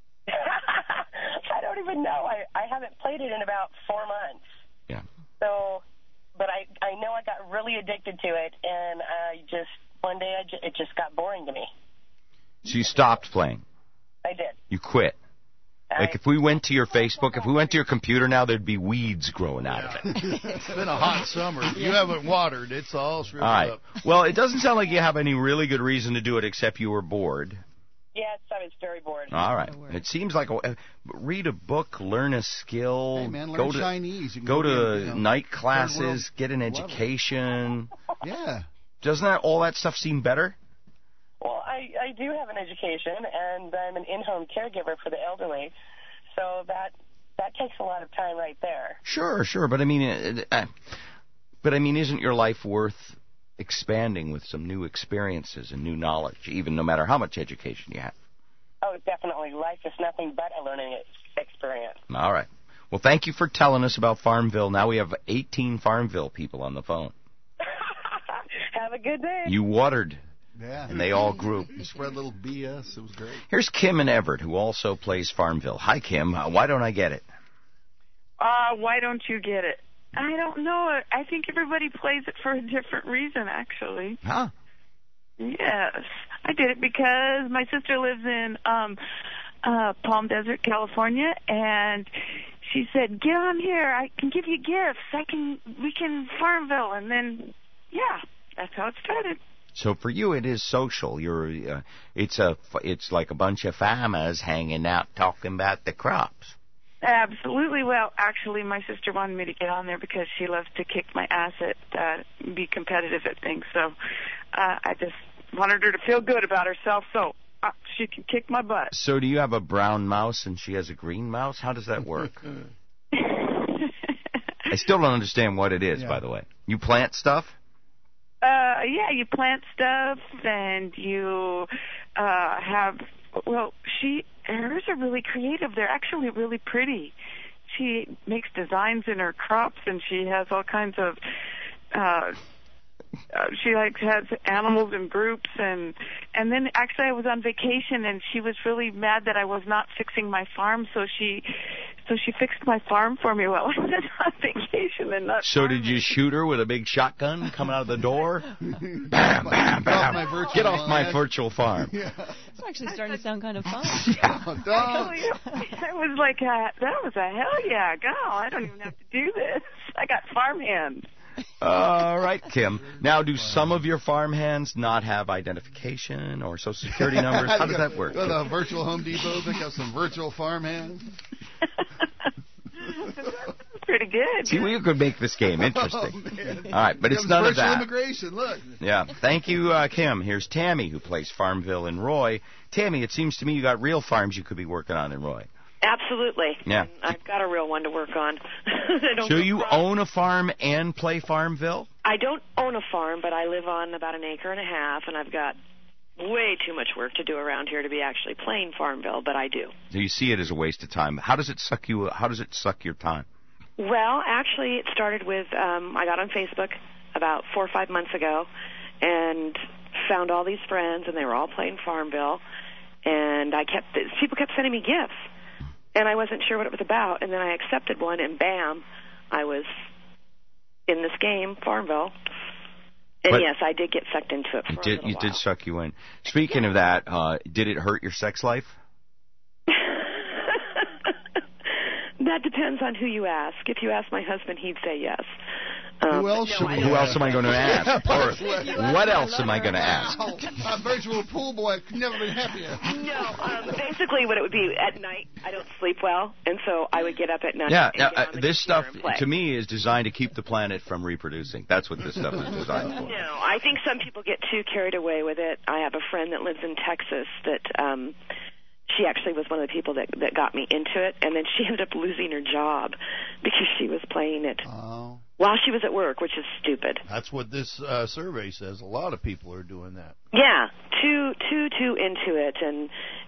Speaker 2: I don't even know. I, I haven't played it in about four months.
Speaker 3: Yeah.
Speaker 2: So, but I I know I got really addicted to it, and I just one day I ju- it just got boring to me.
Speaker 3: So you stopped playing.
Speaker 2: I did.
Speaker 3: You quit. Like, if we went to your Facebook, if we went to your computer now, there'd be weeds growing out of it.
Speaker 6: It's been a hot summer. If you haven't watered, it's all shriveled
Speaker 3: All right.
Speaker 6: up.
Speaker 3: Well, it doesn't sound like you have any really good reason to do it except you were bored.
Speaker 2: Yes, I was very bored.
Speaker 3: All right. It seems like a, read a book, learn a skill.
Speaker 4: Hey, man, learn
Speaker 3: go to,
Speaker 4: Chinese. You can
Speaker 3: go
Speaker 4: go
Speaker 3: to
Speaker 4: be, you know,
Speaker 3: night classes,
Speaker 4: world
Speaker 3: get an education.
Speaker 4: Yeah.
Speaker 3: Doesn't that all that stuff seem better?
Speaker 2: Well, I, I do have an education, and I'm an in-home caregiver for the elderly, so that that takes a lot of time right there.
Speaker 3: Sure, sure, but I mean, uh, uh, but I mean, isn't your life worth expanding with some new experiences and new knowledge, even no matter how much education you have?
Speaker 2: Oh, definitely. Life is nothing but a learning ex- experience.
Speaker 3: All right. Well, thank you for telling us about Farmville. Now we have eighteen Farmville people on the phone.
Speaker 2: Have a good day.
Speaker 3: You watered.
Speaker 4: Yeah.
Speaker 3: And they all grew.
Speaker 4: You spread a little B S. It was great.
Speaker 3: Here's Kim in Everett, who also plays Farmville. Hi, Kim. Uh, why don't I get it?
Speaker 10: Uh, why don't you get it? I don't know. I think everybody plays it for a different reason, actually.
Speaker 3: Huh?
Speaker 10: Yes. I did it because my sister lives in um uh Palm Desert, California, and she said, get on here. I can give you gifts. I can, we can Farmville. And then, yeah, that's how it started.
Speaker 3: So for you, it is social. You're, uh, it's a, it's like a bunch of farmers hanging out talking about the crops.
Speaker 10: Absolutely. Well, actually, my sister wanted me to get on there because she loves to kick my ass at, uh, be competitive at things. So uh, I just wanted her to feel good about herself, so uh, she can kick my butt.
Speaker 3: So do you have a brown mouse and she has a green mouse? How does that work? I still don't understand what it is, yeah. By the way. You plant stuff?
Speaker 10: Uh, yeah, you plant stuff and you uh, have, well, she, hers are really creative. They're actually really pretty. She makes designs in her crops and she has all kinds of, uh, uh, she like has animals in groups and, and then actually I was on vacation and she was really mad that I was not fixing my farm, so she, so she fixed my farm for me while I was on vacation and not.
Speaker 3: So did you shoot her with a big shotgun coming out of the door? Bam, bam, bam! Off Get off my virtual farm.
Speaker 9: Yeah. It's actually starting to sound kind of fun.
Speaker 3: Yeah.
Speaker 10: Don't. I was like, uh, that was a hell yeah! Go! I don't even have to do this. I got farm hands.
Speaker 3: All right, Kim. Now, do some of your farm hands not have identification or social security numbers? How does that work?
Speaker 4: Go to the virtual Home Depot, pick up some virtual farm hands.
Speaker 10: Pretty good.
Speaker 3: See, we could make this game interesting.
Speaker 4: Oh,
Speaker 3: all right, but it's none of that.
Speaker 4: Immigration, look.
Speaker 3: Yeah. Thank you, uh, Kim. Here's Tammy, who plays Farmville in Roy. Tammy, it seems to me you got real farms you could be working on in Roy.
Speaker 11: Absolutely.
Speaker 3: Yeah.
Speaker 11: I've got a real one to work on. I don't
Speaker 3: so you own a farm and play Farmville?
Speaker 11: I don't own a farm, but I live on about an acre and a half, and I've got way too much work to do around here to be actually playing Farmville, but I do.
Speaker 3: So you see it as a waste of time. How does it suck you? How does it suck your time?
Speaker 11: Well, actually, it started with um, I got on Facebook about four or five months ago and found all these friends, and they were all playing Farmville, and I kept people kept sending me gifts. And I wasn't sure what it was about, and then I accepted one, and bam, I was in this game, Farmville. And
Speaker 3: but
Speaker 11: yes, I did get sucked into it for
Speaker 3: you
Speaker 11: a
Speaker 3: did,
Speaker 11: little
Speaker 3: You
Speaker 11: while.
Speaker 3: did suck you in. Speaking
Speaker 11: yeah.
Speaker 3: of that, uh, did it hurt your sex life?
Speaker 11: That depends on who you ask. If you ask my husband, he'd say yes. Um,
Speaker 4: who else?
Speaker 11: No,
Speaker 3: who else am I going to ask? Or what else am I going to ask?
Speaker 4: Oh, a virtual pool boy could never been happier.
Speaker 11: No, um, basically what it would be at night, I don't sleep well, and so I would get up at night.
Speaker 3: Yeah,
Speaker 11: and get
Speaker 3: uh,
Speaker 11: on the
Speaker 3: this stuff
Speaker 11: and play.
Speaker 3: to me is designed to keep the planet from reproducing. That's what this stuff is designed for.
Speaker 11: No, I think some people get too carried away with it. I have a friend that lives in Texas that um she actually was one of the people that that got me into it, and then she ended up losing her job because she was playing it
Speaker 4: oh.
Speaker 11: while she was at work, which is stupid.
Speaker 6: That's what this uh, survey says. A lot of people are doing that.
Speaker 11: Yeah, too too too into it, and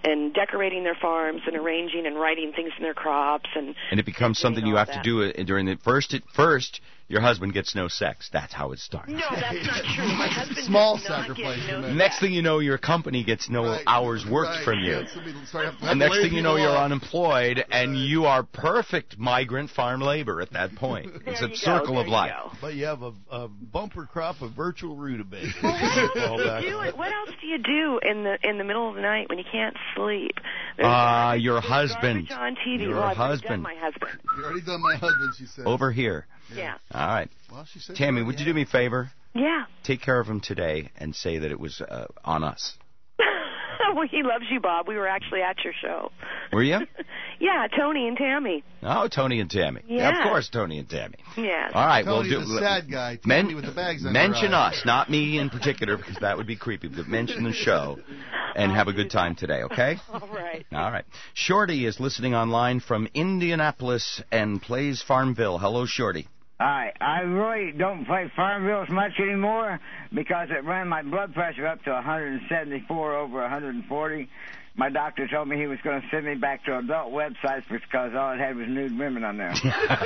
Speaker 11: and decorating their farms and arranging and writing things in their crops. And,
Speaker 3: and it becomes something you have to do it during the first. At first, your husband gets no sex. That's how it starts.
Speaker 11: No, that's not true. My husband
Speaker 4: Small
Speaker 11: does not
Speaker 4: sacrifice.
Speaker 11: get no
Speaker 3: Next thing you know, your company gets no
Speaker 4: Right.
Speaker 3: hours worked
Speaker 4: Right.
Speaker 3: from you.
Speaker 4: Yeah, so we start having to
Speaker 3: And next
Speaker 4: lay
Speaker 3: thing you know,
Speaker 4: people
Speaker 3: you're
Speaker 4: off.
Speaker 3: unemployed, right. and you are perfect migrant farm labor at that point. It's
Speaker 11: There
Speaker 3: a
Speaker 11: you
Speaker 3: circle
Speaker 11: go,
Speaker 3: of
Speaker 11: there you
Speaker 3: life.
Speaker 11: go.
Speaker 6: But you have a, a bumper crop of virtual rutabaga.
Speaker 11: Well, what else do you do? What else do you do in the in the middle of the night when you can't sleep? There's
Speaker 3: Ah, uh, your
Speaker 11: there's
Speaker 3: husband.
Speaker 11: garbage on T V.
Speaker 3: Your
Speaker 11: well, I've already
Speaker 3: husband.
Speaker 11: done my husband.
Speaker 4: You already done my husband, she said.
Speaker 3: Over here.
Speaker 11: Yeah.
Speaker 3: All right.
Speaker 4: Well, she said
Speaker 3: Tammy,
Speaker 4: you
Speaker 3: would you
Speaker 4: already
Speaker 3: do me a favor?
Speaker 11: Yeah.
Speaker 3: Take care of him today and say that it was uh, on us.
Speaker 11: Well, he loves you, Bob. We were actually at your show.
Speaker 3: Were you?
Speaker 11: Yeah, Tony and Tammy.
Speaker 3: Oh, Tony and Tammy.
Speaker 11: Yeah.
Speaker 3: Of course, Tony and Tammy.
Speaker 11: Yeah.
Speaker 3: All right,
Speaker 4: Tony's
Speaker 3: well, do
Speaker 4: the sad guy.
Speaker 3: Men-
Speaker 4: Tammy with the bags on
Speaker 3: mention
Speaker 4: her eye.
Speaker 3: us, not me in particular, because that would be creepy. But mention the show and have a good time today, okay?
Speaker 11: All right.
Speaker 3: All right. Shorty is listening online from Indianapolis and plays Farmville. Hello, Shorty.
Speaker 1: Hi, I really don't play Farmville as much anymore because it ran my blood pressure up to one seventy-four over one forty. My doctor told me he was going to send me back to adult websites because all it had was nude women on there.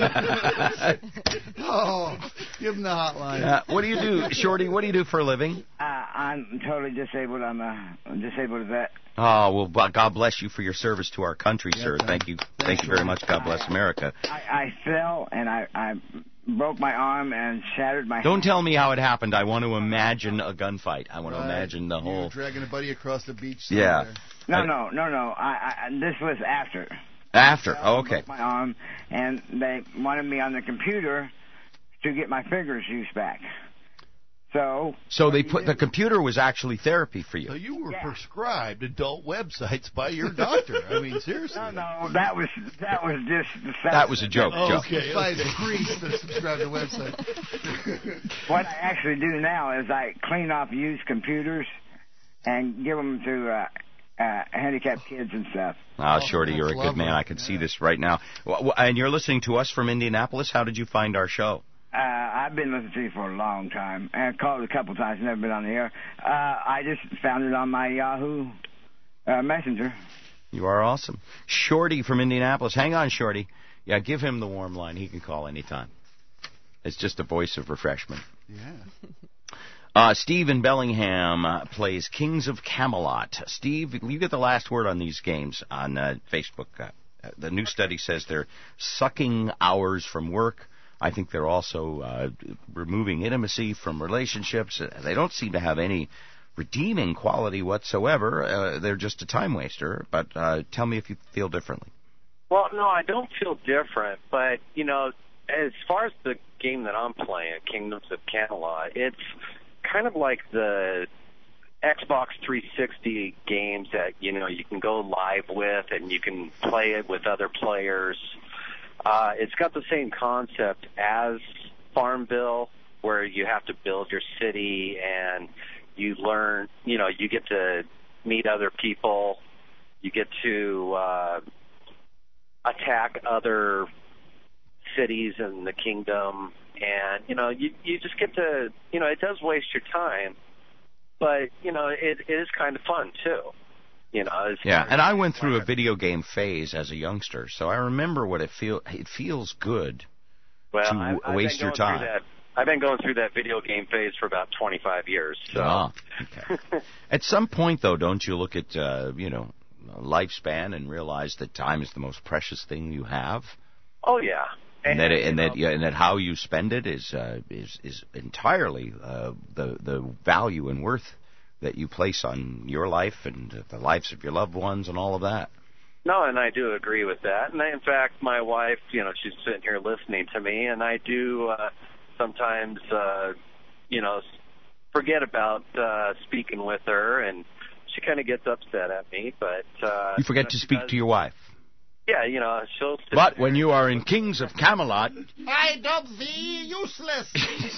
Speaker 4: Oh, give him the hotline.
Speaker 3: Uh, what do you do, Shorty? What do you do for a living?
Speaker 1: Uh, I'm totally disabled. I'm a I'm disabled vet.
Speaker 3: Oh, well, b- God bless you for your service to our country,
Speaker 1: Yeah,
Speaker 3: sir.
Speaker 1: thank-
Speaker 3: Thank you. Thank you very much. God bless America.
Speaker 1: I, I fell and I, I broke my arm and shattered my
Speaker 3: Don't tell me how it happened. I want to imagine a gunfight. I want to
Speaker 4: Right.
Speaker 3: imagine the
Speaker 4: You
Speaker 3: whole.
Speaker 4: were dragging a buddy across the beach.
Speaker 3: Yeah.
Speaker 4: somewhere.
Speaker 1: No,
Speaker 3: I-
Speaker 1: no, no, no. I, I this was after.
Speaker 3: After. Oh, okay.
Speaker 1: Broke my arm, and they wanted me on the computer to get my fingers used back. So.
Speaker 3: So they put the computer was actually therapy for you.
Speaker 6: So you were prescribed adult websites by your doctor. I mean, seriously.
Speaker 1: No, no, that was that was just.
Speaker 3: That was a joke.
Speaker 6: Oh,
Speaker 3: joke.
Speaker 6: okay.
Speaker 4: By the priest that subscribed to the website.
Speaker 1: What I actually do now is I clean off used computers and give them to uh, uh, handicapped kids and stuff.
Speaker 3: Oh, Shorty, you're a
Speaker 4: that's
Speaker 3: good man.
Speaker 4: lovely.
Speaker 3: I can see this right now. Wh- wh- And you're listening to us from Indianapolis. How did you find our show?
Speaker 1: Uh, I've been listening to you for a long time. I called a couple times, never been on the air. Uh, I just found it on my Yahoo uh, Messenger.
Speaker 3: You are awesome. Shorty from Indianapolis. Hang on, Shorty. Yeah, give him the warm line. He can call anytime. It's just a voice of refreshment.
Speaker 4: Yeah.
Speaker 3: Uh, Steve in Bellingham uh, plays Kings of Camelot. Steve, you get the last word on these games on uh, Facebook. Uh, uh, the new study says they're sucking hours from work. I think they're also uh, removing intimacy from relationships. Uh, They don't seem to have any redeeming quality whatsoever. Uh, they're just a time waster. But uh, tell me if you feel differently.
Speaker 12: Well, no, I don't feel different, but, you know, as far as the game that I'm playing, Kingdoms of Camelot, it's kind of like the Xbox three sixty games that, you know, you can go live with and you can play it with other players. Uh, it's got the same concept as Farmville, where you have to build your city and you learn, you know, you get to meet other people, you get to uh, attack other cities in the kingdom, and, you know, you, you just get to, you know, it does waste your time, but, you know, it, it is kind of fun, too. You know, it's
Speaker 3: Yeah, and I went through a video game phase as a youngster, so I remember what it feel. It feels good
Speaker 12: well,
Speaker 3: to
Speaker 12: I've, I've
Speaker 3: waste
Speaker 12: been
Speaker 3: your
Speaker 12: going
Speaker 3: time.
Speaker 12: through that. I've been going through that video game phase for about twenty-five years. So.
Speaker 3: Ah, okay. At some point, though, don't you look at uh, you know lifespan and realize that time is the most precious thing you have,
Speaker 12: Oh yeah,
Speaker 3: and,
Speaker 12: and,
Speaker 3: that it, and
Speaker 12: you
Speaker 3: that
Speaker 12: know,
Speaker 3: yeah, and that how you spend it is uh, is is entirely uh, the the value and worth that you place on your life and the lives of your loved ones and all of that.
Speaker 12: No, and I do agree with that. And I, in fact, my wife, you know, she's sitting here listening to me, and I do uh, sometimes, uh, you know, forget about uh, speaking with her, and she kind of gets upset at me. But uh,
Speaker 3: You forget
Speaker 12: know,
Speaker 3: to speak
Speaker 12: because-
Speaker 3: to your wife.
Speaker 12: Yeah, you know, she'll. sit
Speaker 3: But
Speaker 12: there.
Speaker 3: when you are in Kings of Camelot,
Speaker 6: I dub thee useless.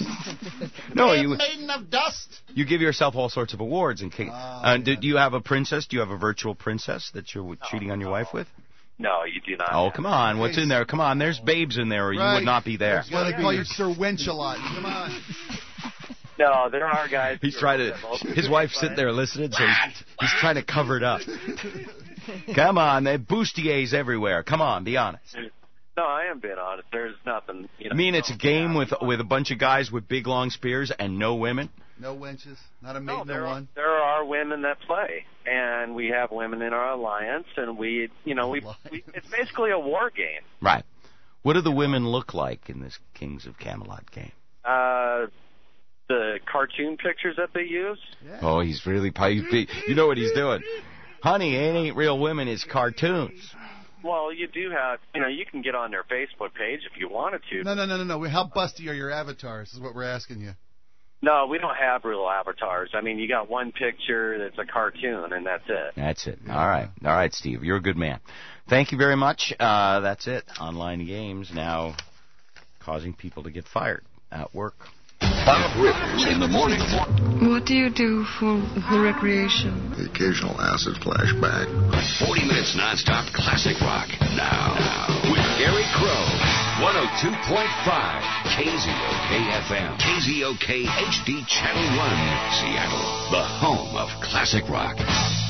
Speaker 3: no, you
Speaker 6: maiden of dust.
Speaker 3: you give yourself all sorts of awards. In King. uh, do, do you have a princess? Do you have a virtual princess that you're cheating on your wife with?
Speaker 12: No, you do not.
Speaker 3: Oh, come on. What's in there? Come on. There's babes in there, or you
Speaker 4: Right.
Speaker 3: would not be there.
Speaker 4: That's why they call you Sir Wench-a-lot. Come on.
Speaker 12: No, there are guys.
Speaker 3: He's
Speaker 12: who
Speaker 3: trying
Speaker 12: are
Speaker 3: to.
Speaker 12: both-
Speaker 3: His wife's sitting there listening, so he's, he's trying to cover it up. Come on, there are bustiers everywhere. Come on, be honest.
Speaker 12: No, I am being honest. There's nothing. You know,
Speaker 3: I mean, it's a game with with a bunch of guys with big long spears and no women.
Speaker 4: No wenches, not a mate,
Speaker 12: no,
Speaker 4: no,
Speaker 12: there,
Speaker 4: one.
Speaker 12: There are women that play, and we have women in our alliance, and we, you know, we, we it's basically a war game.
Speaker 3: Right. What do the women look like in this Kings of Camelot game?
Speaker 12: Uh, the cartoon pictures that they use.
Speaker 4: Yeah.
Speaker 3: Oh, he's really, you know what he's doing. Honey, it ain't real women, it's cartoons.
Speaker 12: Well, you do have, you know, you can get on their Facebook page if you wanted to.
Speaker 4: No, no, no, no, no. How busty are your avatars is what we're asking you.
Speaker 12: No, we don't have real avatars. I mean, you got one picture that's a cartoon, and that's it.
Speaker 3: That's it. Yeah. All right. All right, Steve. You're a good man. Thank you very much. Uh, that's it. Online games now causing people to get fired at work.
Speaker 13: Bob Rivers in the morning.
Speaker 14: What do you do for the recreation?
Speaker 13: The occasional acid flashback. forty minutes nonstop classic rock. Now, now with Gary Crow. one oh two point five K Z O K F M. K Z O K H D Channel one. Seattle, the home of classic rock.